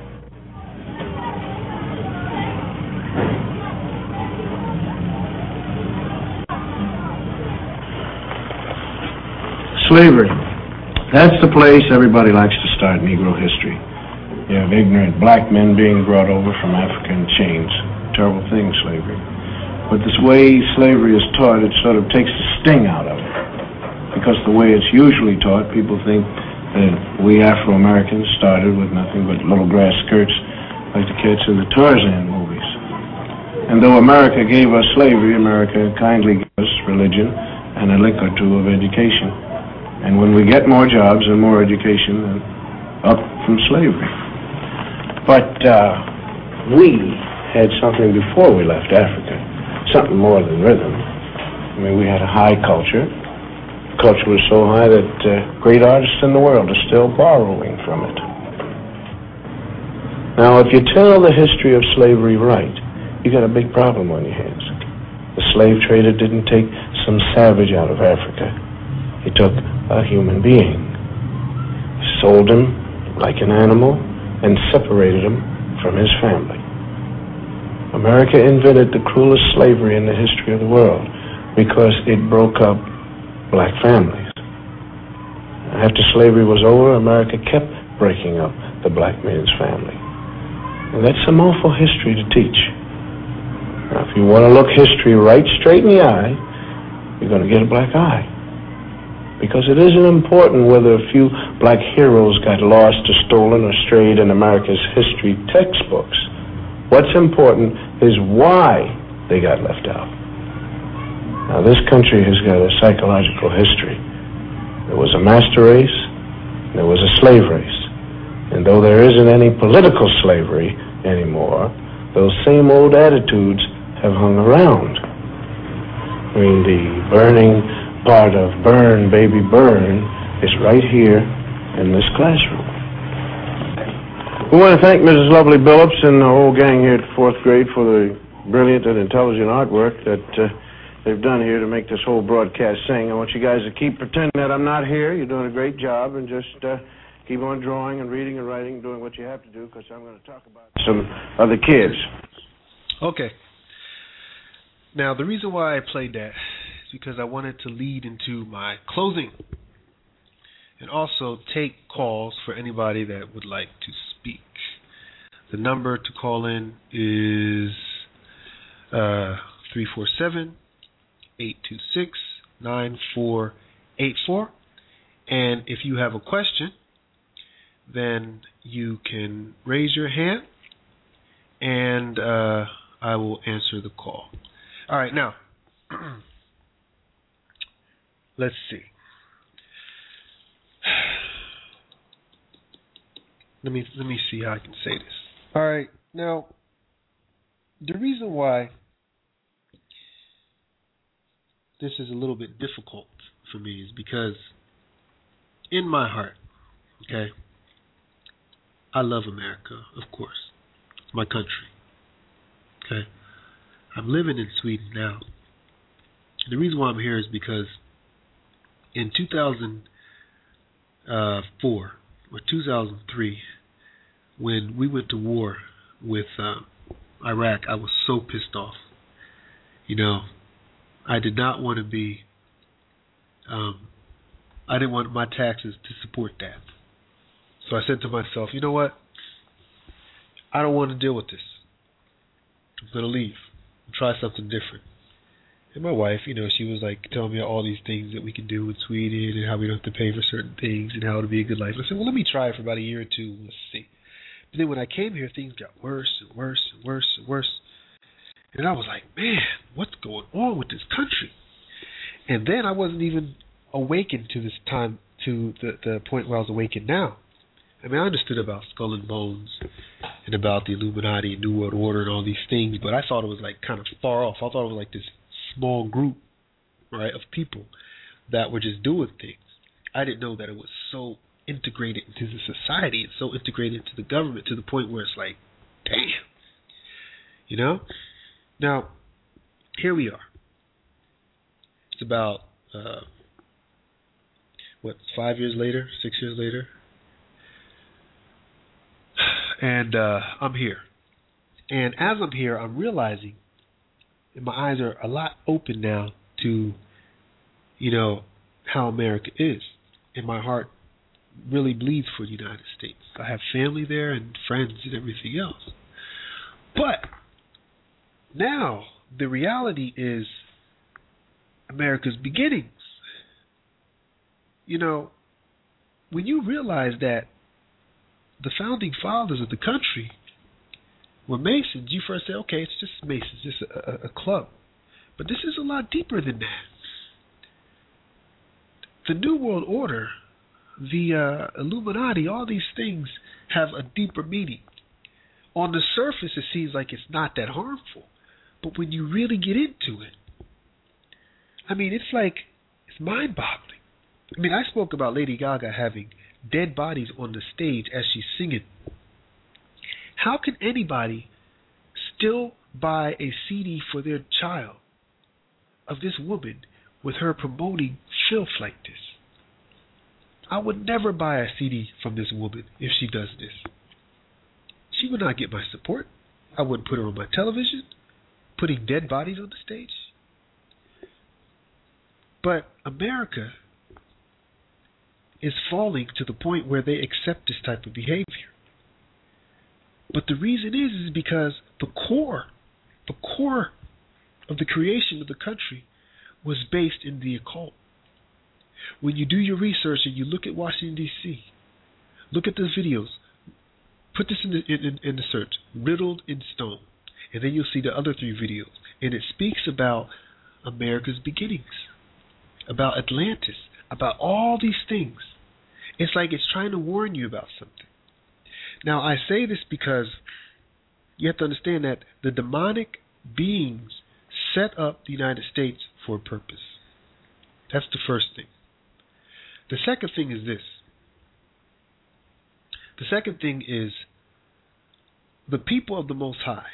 D: Slavery. That's the place everybody likes to start Negro history. You have ignorant black men being brought over from Africa in chains. Terrible thing, slavery. But this way slavery is taught, it sort of takes the sting out of it. Because the way it's usually taught, people think that we Afro-Americans started with nothing but little grass skirts like the kids in the Tarzan movies. And though America gave us slavery, America kindly gave us religion and a lick or two of education. And when we get more jobs and more education, then up from slavery. But uh, we had something before we left Africa, something more than rhythm. I mean, we had a high culture. The culture was so high that uh, great artists in the world are still borrowing from it. Now, if you tell the history of slavery right, you got a big problem on your hands. The slave trader didn't take some savage out of Africa. He took a human being, sold him like an animal, and separated him from his family. America invented the cruelest slavery in the history of the world because it broke up black families. After slavery was over, America kept breaking up the black man's family. And that's some awful history to teach. Now, if you want to look history right straight in the eye, you're going to get a black eye. Because it isn't important whether a few black heroes got lost or stolen or strayed in America's history textbooks. What's important is why they got left out. Now, this country has got a psychological history. There was a master race, and there was a slave race. And though there isn't any political slavery anymore, those same old attitudes have hung around. I mean, the burning part of Burn, Baby Burn is right here in this classroom. We want to thank Missus Lovely Billups and the whole gang here at fourth grade for the brilliant and intelligent artwork that uh, they've done here to make this whole broadcast sing. I want you guys to keep pretending that I'm not here. You're doing a great job, and just uh, keep on drawing and reading and writing, doing what you have to do, because I'm going to talk about some other kids.
B: Okay. Now, the reason why I played that is because I wanted to lead into my closing and also take calls for anybody that would like to speak. The number to call in is uh, three four seven, eight two six, nine four eight four. And if you have a question, then you can raise your hand and uh, I will answer the call. All right, now, let's see. Let me let me see how I can say this. All right, now, the reason why this is a little bit difficult for me is because in my heart, okay, I love America, of course. It's my country. Okay? I'm living in Sweden now. The reason why I'm here is because in two thousand four or two thousand three, when we went to war with uh, Iraq, I was so pissed off. You know, I did not want to be, um, I didn't want my taxes to support that. So I said to myself, you know what? I don't want to deal with this. I'm going to leave and try something different. And my wife, you know, she was like telling me all these things that we can do in Sweden and how we don't have to pay for certain things and how it'll be a good life. And I said, well, let me try it for about a year or two. Let's see. But then when I came here, things got worse and worse and worse and worse. And I was like, man, what's going on with this country? And then I wasn't even awakened to this time, to the, the point where I was awakened now. I mean, I understood about Skull and Bones and about the Illuminati and New World Order and all these things, but I thought it was like kind of far off. I thought it was like this small group, right, of people that were just doing things. I didn't know that it was so integrated into the society and so integrated into the government to the point where it's like, damn, you know? Now, here we are. It's about, uh, what, five years later, six years later? And uh, I'm here. And as I'm here, I'm realizing, and my eyes are a lot open now to, you know, how America is. And my heart really bleeds for the United States. I have family there and friends and everything else. But now the reality is America's beginnings. You know, when you realize that the founding fathers of the country were Masons, you first say, okay, it's just Masons, just a, a, a club. But this is a lot deeper than that. The New World Order, the uh, Illuminati, all these things have a deeper meaning. On the surface, it seems like it's not that harmful. But when you really get into it, I mean, it's like, it's mind-boggling. I mean, I spoke about Lady Gaga having dead bodies on the stage as she's singing. How can anybody still buy a C D for their child of this woman with her promoting filth like this? I would never buy a C D from this woman if she does this. She would not get my support. I wouldn't put her on my television, putting dead bodies on the stage. But America is falling to the point where they accept this type of behavior. But the reason is, is because the core, the core of the creation of the country was based in the occult. When you do your research and you look at Washington, D C, look at those videos, put this in the, in, in the search, Riddled in Stone, and then you'll see the other three videos. And it speaks about America's beginnings, about Atlantis, about all these things. It's like it's trying to warn you about something. Now, I say this because you have to understand that the demonic beings set up the United States for a purpose. That's the first thing. The second thing is this. The second thing is the people of the Most High,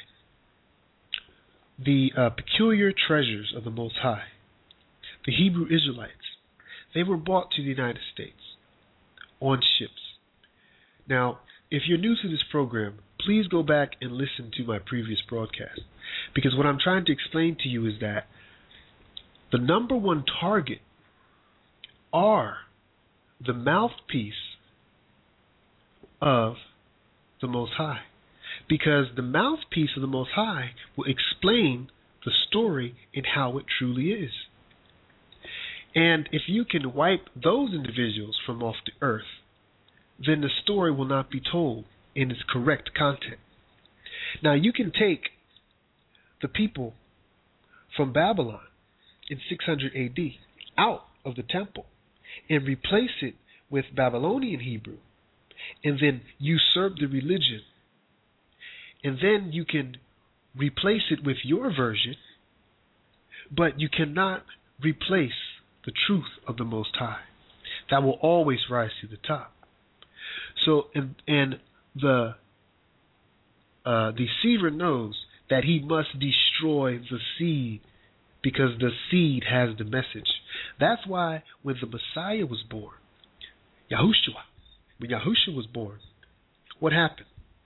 B: the uh, peculiar treasures of the Most High, the Hebrew Israelites, they were brought to the United States on ships. Now, if you're new to this program, please go back and listen to my previous broadcast, because what I'm trying to explain to you is that the number one target are the mouthpiece of the Most High, because the mouthpiece of the Most High will explain the story and how it truly is. And if you can wipe those individuals from off the earth, then the story will not be told in its correct content. Now, you can take the people from Babylon in six hundred A D out of the temple and replace it with Babylonian Hebrew, and then usurp the religion. And then you can replace it with your version, but you cannot replace the truth of the Most High. That will always rise to the top. So, and, and the uh, deceiver knows that he must destroy the seed because the seed has the message. That's why when the Messiah was born, Yahushua, when Yahushua was born, what happened?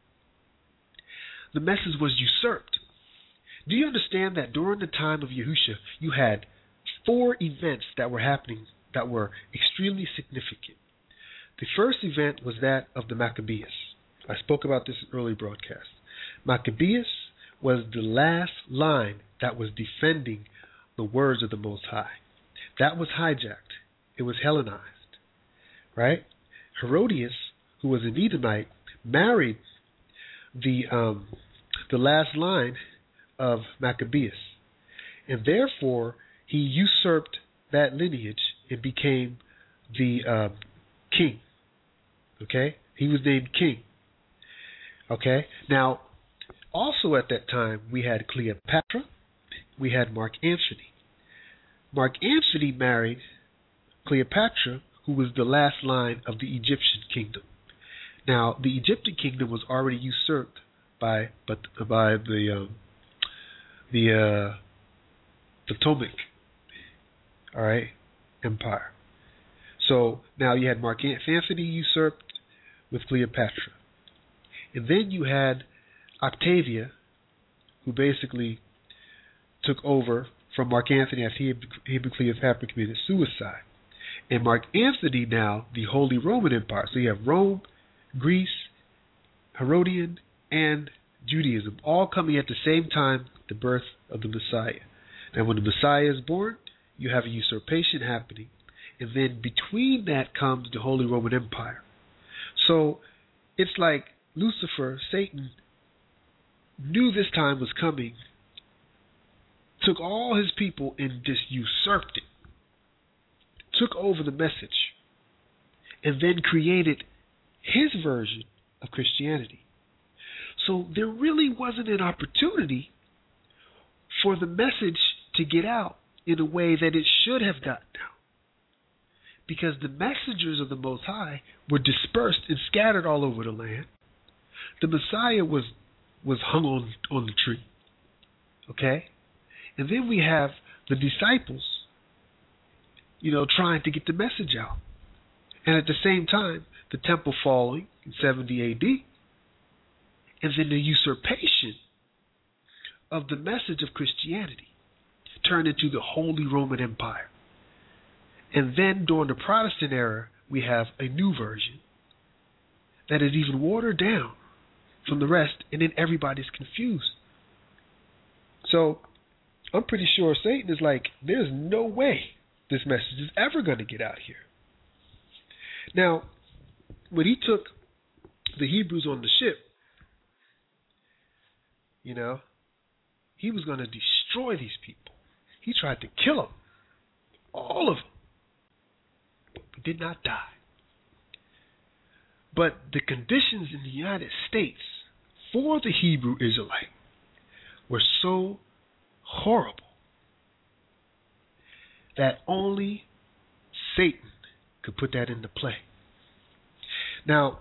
B: The message was usurped. Do you understand that during the time of Yahushua, you had four events that were happening that were extremely significant? The first event was that of the Maccabees. I spoke about this in early broadcast. Maccabees was the last line that was defending the words of the Most High. That was hijacked. It was Hellenized, right? Herodias, who was an Edomite, married the um, the last line of Maccabees, and therefore he usurped that lineage and became the uh, king. Okay, he was named king. Okay, now also at that time we had Cleopatra, we had Mark Antony. Mark Antony married Cleopatra, who was the last line of the Egyptian kingdom. Now the Egyptian kingdom was already usurped by but by the um, the uh, the Ptolemaic, all right, empire. So now you had Mark Antony usurped with Cleopatra, and then you had Octavia, who basically took over from Mark Antony after he and Cleopatra committed suicide. And Mark Antony now the Holy Roman Empire. So you have Rome, Greece, Herodian, and Judaism all coming at the same time, the birth of the Messiah. And when the Messiah is born, you have a usurpation happening. And then between that comes the Holy Roman Empire. So it's like Lucifer, Satan, knew this time was coming, took all his people and just usurped it, took over the message, and then created his version of Christianity. So there really wasn't an opportunity for the message to get out in a way that it should have gotten out, because the messengers of the Most High were dispersed and scattered all over the land. The Messiah was was hung on, on the tree. Okay? And then we have the disciples, you know, trying to get the message out. And at the same time, the temple falling in seventy A D, and then the usurpation of the message of Christianity turned into the Holy Roman Empire. And then during the Protestant era, we have a new version that is even watered down from the rest, and then everybody's confused. So I'm pretty sure Satan is like, there's no way this message is ever going to get out here. Now, when he took the Hebrews on the ship, you know, he was going to destroy these people. He tried to kill them, all of them. But we did not die. But the conditions in the United States for the Hebrew Israelite were so horrible that only Satan could put that into play. Now,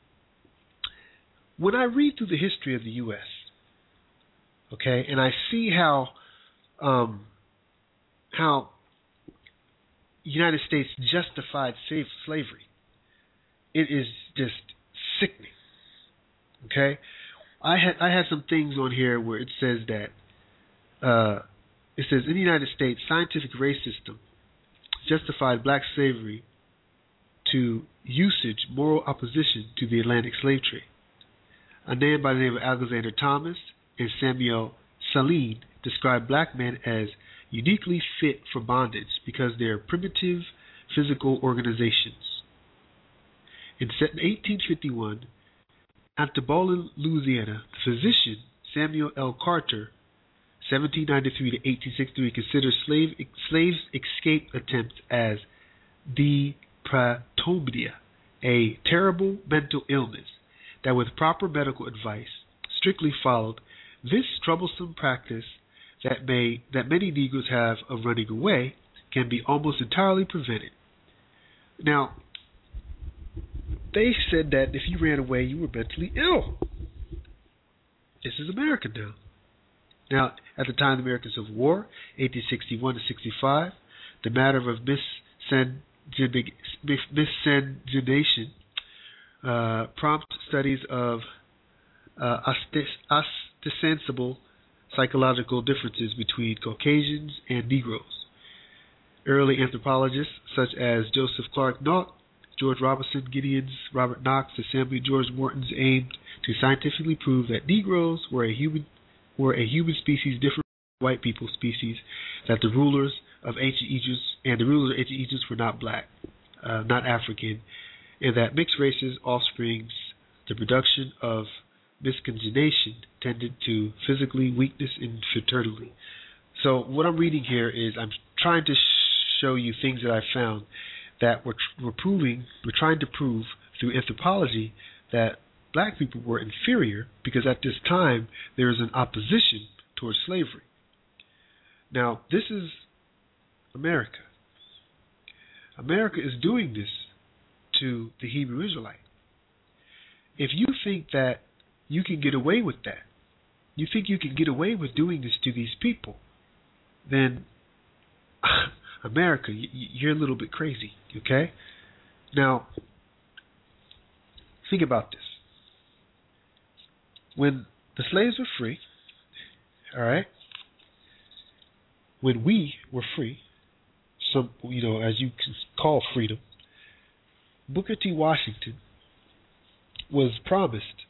B: when I read through the history of the U S, okay, and I see how um, how United States justified slavery, it is just sickening. Okay, I had I had some things on here where it says that uh, it says in the United States, scientific race system justified black slavery to usage moral opposition to the Atlantic slave trade. A man by the name of Alexander Thomas and Samuel Saline described black men as uniquely fit for bondage because they are primitive physical organizations. In eighteen fifty-one, Antebellum, Louisiana, the physician Samuel L. Carter, seventeen ninety-three to eighteen sixty-three, considered slave, slaves' escape attempts as depratomnia, a terrible mental illness that with proper medical advice, strictly followed, this troublesome practice that may that many Negroes have of running away can be almost entirely prevented. Now, they said that if you ran away, you were mentally ill. This is America now. Now, at the time of the American Civil War, eighteen sixty-one to sixty-five, the matter of miscegenation uh, prompt studies of uh, ostensible psychological differences between Caucasians and Negroes. Early anthropologists such as Joseph Clark Knott, George Robinson, Gideons, Robert Knox, and Samuel George Morton's aimed to scientifically prove that Negroes were a human were a human species different from white people species, that the rulers of ancient Egypt and the rulers of ancient Egypt were not black, uh, not African, and that mixed races offsprings, the production of miscegenation tended to physically weakness and fertility. So what I'm reading here is I'm trying to show you things that I found that we're, we're proving, we're trying to prove through anthropology that black people were inferior because at this time there is an opposition towards slavery. Now, this is America. America is doing this to the Hebrew Israelite. If you think that you can get away with that, you think you can get away with doing this to these people, then America, you're a little bit crazy, okay? Now, think about this. When the slaves were free, all right, when we were free, some, you know, as you can call freedom, Booker T. Washington was promised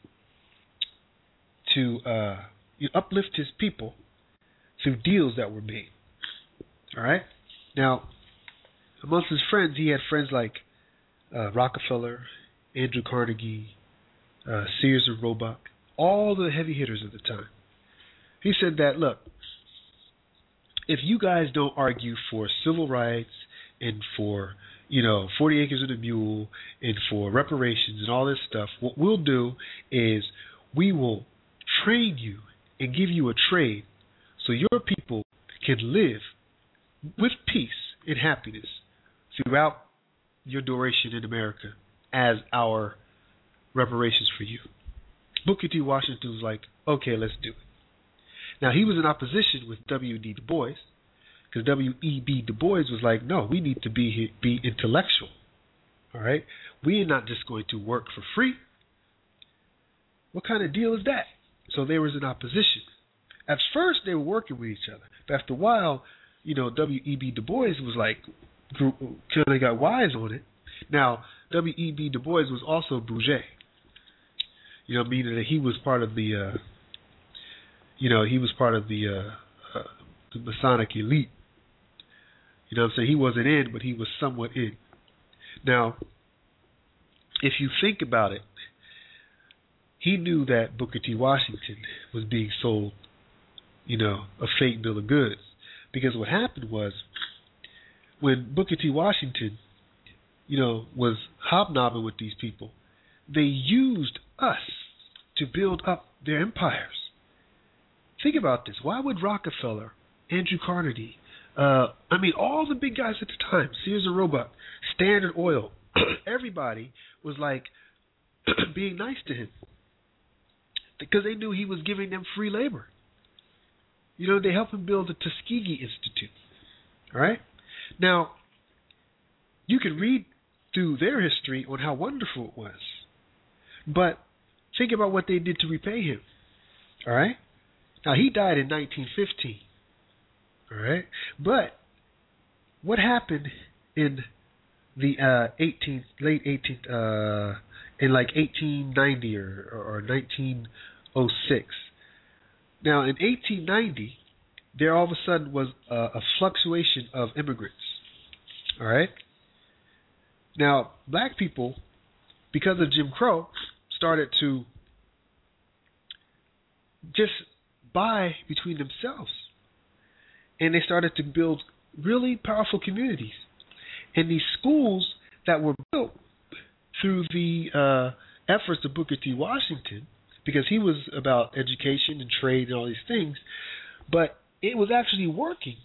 B: to uh, uplift his people through deals that were made. All right? Now, amongst his friends, he had friends like uh, Rockefeller, Andrew Carnegie, uh, Sears and Roebuck, all the heavy hitters at the time. He said that, look, if you guys don't argue for civil rights and for, you know, forty acres and a mule and for reparations and all this stuff, what we'll do is we will train you and give you a trade so your people can live with peace and happiness throughout your duration in America as our reparations for you. Booker T. Washington was like, okay, let's do it. Now, he was in opposition with W E B. Du Bois, because W E B. Du Bois was like, no, we need to be be intellectual. All right? We are not just going to work for free. What kind of deal is that? So there was an opposition. At first, they were working with each other. But after a while, you know, W E B. Du Bois was like, kind of got wise on it. Now, W E B. Du Bois was also bourgeois. You know, meaning that he was part of the, uh, you know, he was part of the, uh, uh, the Masonic elite. You know what I'm saying? He wasn't in, but he was somewhat in. Now, if you think about it, he knew that Booker T. Washington was being sold, you know, a fake bill of goods. Because what happened was, when Booker T. Washington, you know, was hobnobbing with these people, they used us to build up their empires. Think about this. Why would Rockefeller, Andrew Carnegie, uh, I mean, all the big guys at the time, Sears and Roebuck, Standard Oil, everybody was like being nice to him because they knew he was giving them free labor. You know, they helped him build the Tuskegee Institute. All right? Now, you can read through their history on how wonderful it was. But think about what they did to repay him. All right? Now, he died in nineteen fifteen. All right? But what happened in the uh, eighteenth, late eighteenth, uh, in like eighteen ninety or, or nineteen oh six? Now, in eighteen ninety, there all of a sudden was a, a fluctuation of immigrants. All right? Now, black people, because of Jim Crow, started to just buy between themselves. And they started to build really powerful communities. And these schools that were built through the uh, efforts of Booker T. Washington, because he was about education and trade and all these things, but it was actually working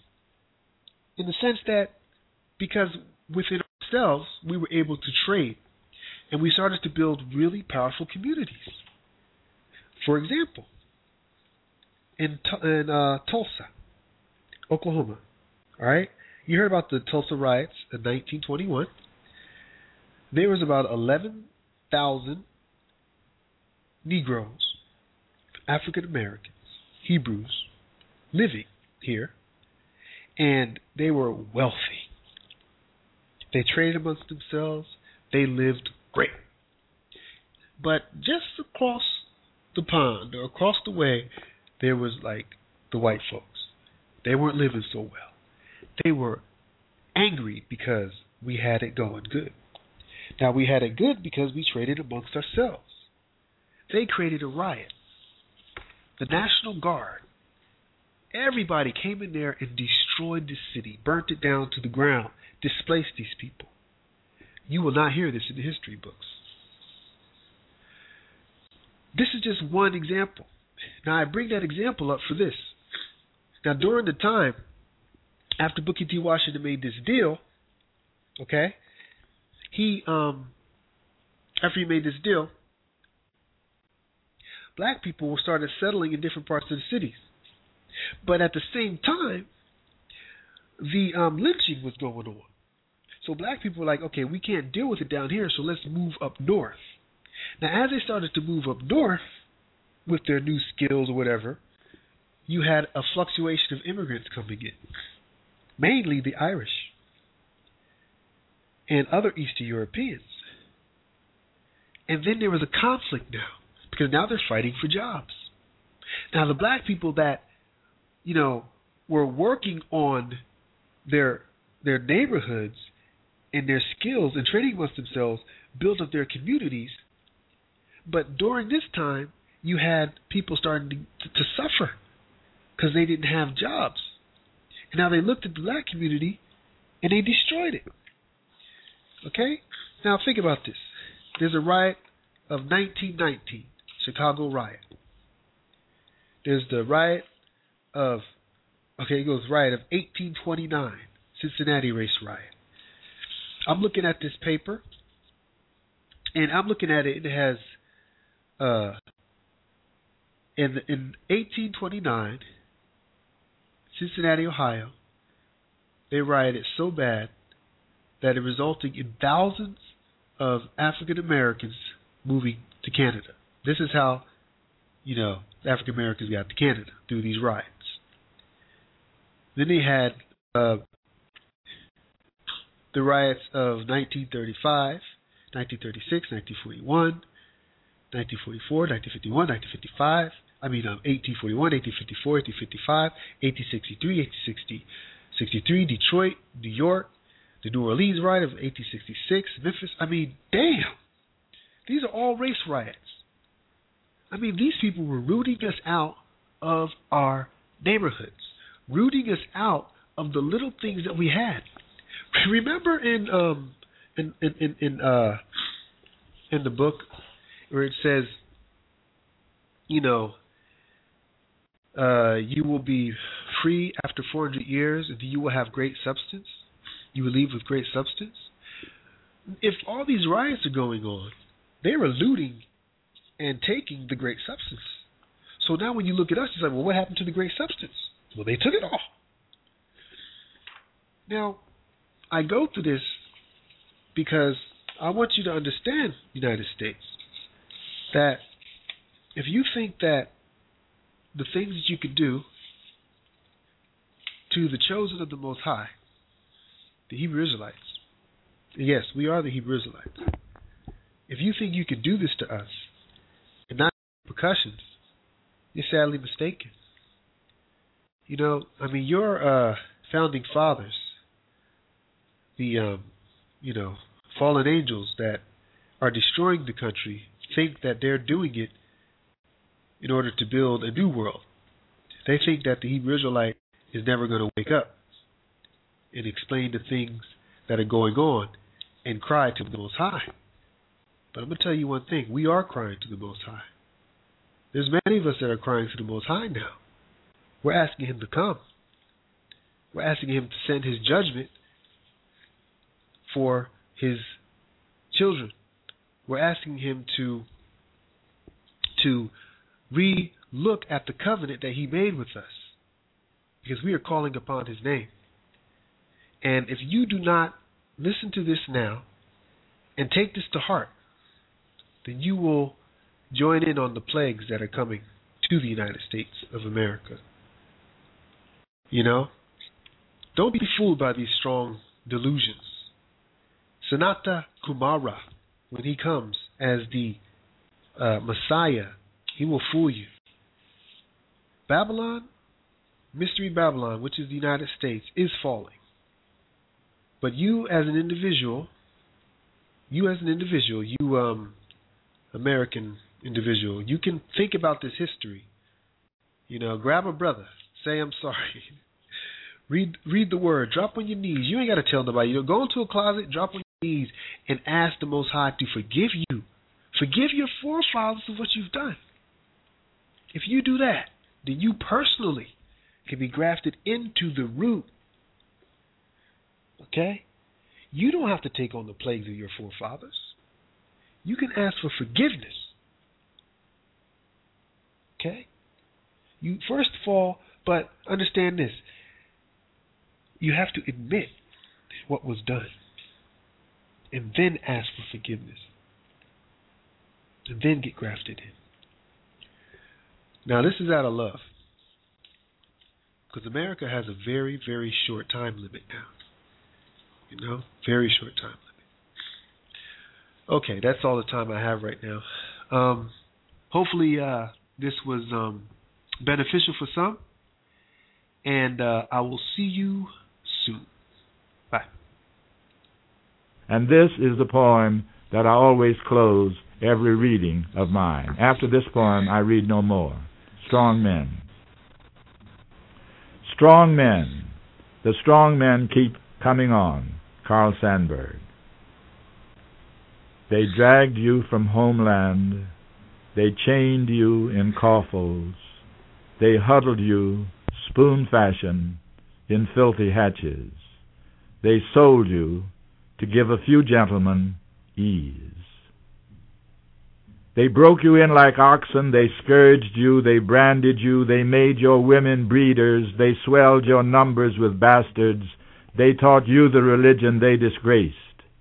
B: in the sense that because within ourselves we were able to trade And we started to build really powerful communities. For example, in, in uh, Tulsa, Oklahoma, all right? You heard about the Tulsa riots in nineteen twenty-one. There was about eleven thousand Negroes, African Americans, Hebrews, living here, and they were wealthy. They traded amongst themselves. They lived great. But just across the pond or across the way, there was like the white folks. They weren't living so well. They were angry because we had it going good. Now, we had it good because we traded amongst ourselves. They created a riot. The National Guard, everybody came in there and destroyed the city, burnt it down to the ground, displaced these people. You will not hear this in the history books. This is just one example. Now, I bring that example up for this. Now, during the time after Booker T. Washington made this deal, okay, he, um, after he made this deal, black people started settling in different parts of the cities. But at the same time, the um, lynching was going on. So black people were like, okay, we can't deal with it down here, so let's move up north. Now, as they started to move up north with their new skills or whatever, you had a fluctuation of immigrants coming in, mainly the Irish and other Eastern Europeans. And then there was a conflict now, because now they're fighting for jobs. Now, the black people that, you know, were working on their their neighborhoods and their skills and training amongst themselves built up their communities. But during this time, you had people starting to, to suffer because they didn't have jobs. And now they looked at the black community and they destroyed it. Okay? Now think about this. There's a riot of nineteen nineteen, Chicago riot. There's the riot of, okay, it goes riot of eighteen twenty-nine, Cincinnati race riot. I'm looking at this paper, and I'm looking at it, it has, uh, in, in eighteen twenty-nine, Cincinnati, Ohio, they rioted so bad that it resulted in thousands of African Americans moving to Canada. This is how, you know, African Americans got to Canada, through these riots. Then they had uh, the riots of nineteen thirty-five, nineteen thirty-six, nineteen forty-one, nineteen forty-four, nineteen fifty-one, nineteen fifty-five. I mean, um, eighteen forty-one, eighteen fifty-four, eighteen fifty-five, eighteen sixty-three, eighteen sixty-three, Detroit, New York, the New Orleans riot of eighteen sixty-six, Memphis. I mean, damn. These are all race riots. I mean, these people were rooting us out of our neighborhoods, rooting us out of the little things that we had. Remember in um in in in, in uh in the book where it says, you know, uh, you will be free after four hundred years, and you will have great substance. You will leave with great substance. If all these riots are going on, they were looting and taking the great substance. So now when you look at us, it's like, well, what happened to the great substance? Well, they took it all. Now, I go through this because I want you to understand, United States, that if you think that the things that you could do to the chosen of the Most High, the Hebrew Israelites, yes, we are the Hebrew Israelites. If you think you can do this to us and not have repercussions, you're sadly mistaken. You know, I mean, your uh, founding fathers, the, um, you know, fallen angels that are destroying the country, think that they're doing it in order to build a new world. They think that the Hebrew Israelite is never going to wake up and explain the things that are going on and cry to the Most High. But I'm going to tell you one thing. We are crying to the Most High. There's many of us that are crying to the Most High now. We're asking Him to come. We're asking Him to send His judgment for His children. we're asking him to to re-look at the covenant that he made with us, because we are calling upon his name. And if you do not listen to this now and take this to heart, then you will join in on the plagues that are coming to the United States of America. You know? Don't be fooled by these strong delusions. Sanata Kumara, when he comes as the uh, Messiah, he will fool you. Babylon, Mystery Babylon, which is the United States, is falling. But you as an individual, you as an individual, you um, American individual, you can think about this history. You know, grab a brother, say I'm sorry. read read the word, drop on your knees. You ain't got to tell nobody. You know, go into a closet, drop on your knees, and ask the Most High to forgive you. Forgive your forefathers of what you've done. If you do that, then you personally can be grafted into the root. Okay? You don't have to take on the plagues of your forefathers. You can ask for forgiveness. Okay? You first of all, but understand this. You have to admit what was done. And then ask for forgiveness. And then get grafted in. Now this is out of love. Because America has a very, very short time limit now. You know? Very short time limit. Okay, that's all the time I have right now. Um, hopefully uh, this was um, beneficial for some. And uh, I will see you soon. Bye.
E: And this is the poem that I always close every reading of mine. After this poem, I read no more. Strong Men. Strong men. The strong men keep coming on. Carl Sandburg. They dragged you from homeland. They chained you in coffles. They huddled you, spoon fashion, in filthy hatches. They sold you to give a few gentlemen ease. They broke you in like oxen, they scourged you, they branded you, they made your women breeders, they swelled your numbers with bastards, they taught you the religion they disgraced.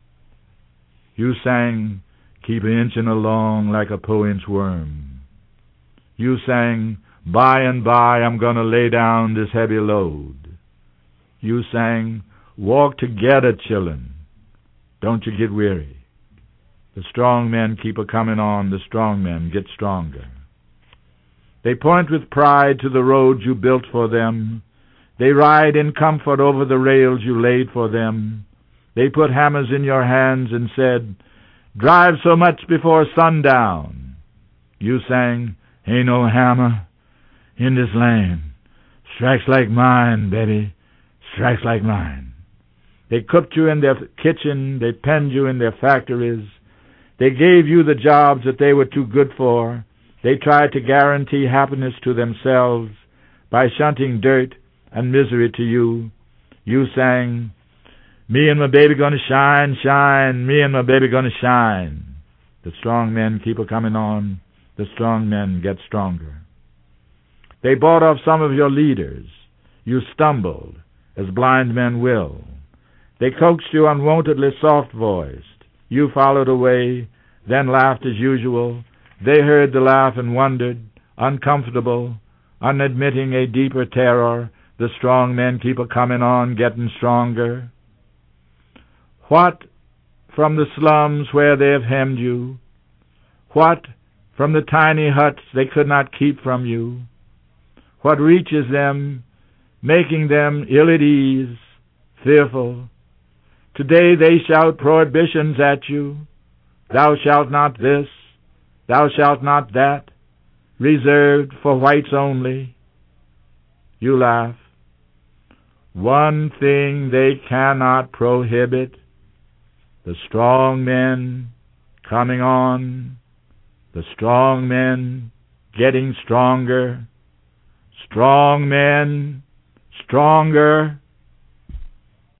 E: You sang, keep inching along like a poet's worm. You sang, by and by I'm gonna lay down this heavy load. You sang, walk together, chillin', don't you get weary. The strong men keep a-coming on, the strong men get stronger. They point with pride to the road you built for them. They ride in comfort over the rails you laid for them. They put hammers in your hands and said, drive so much before sundown. You sang, ain't no hammer in this land. Strikes like mine, baby, strikes like mine. They cooked you in their kitchen, they penned you in their factories. They gave you the jobs that they were too good for. They tried to guarantee happiness to themselves by shunting dirt and misery to you. You sang, me and my baby gonna shine, shine, me and my baby gonna shine. The strong men keep a-coming on, the strong men get stronger. They bought off some of your leaders. You stumbled, as blind men will. They coaxed you unwontedly soft-voiced. You followed away, then laughed as usual. They heard the laugh and wondered, uncomfortable, unadmitting a deeper terror. The strong men keep a-coming on, getting stronger. What from the slums where they have hemmed you? What from the tiny huts they could not keep from you? What reaches them, making them ill at ease, fearful? Today they shout prohibitions at you. Thou shalt not this, thou shalt not that, reserved for whites only. You laugh. One thing they cannot prohibit, the strong men coming on, the strong men getting stronger, strong men, stronger,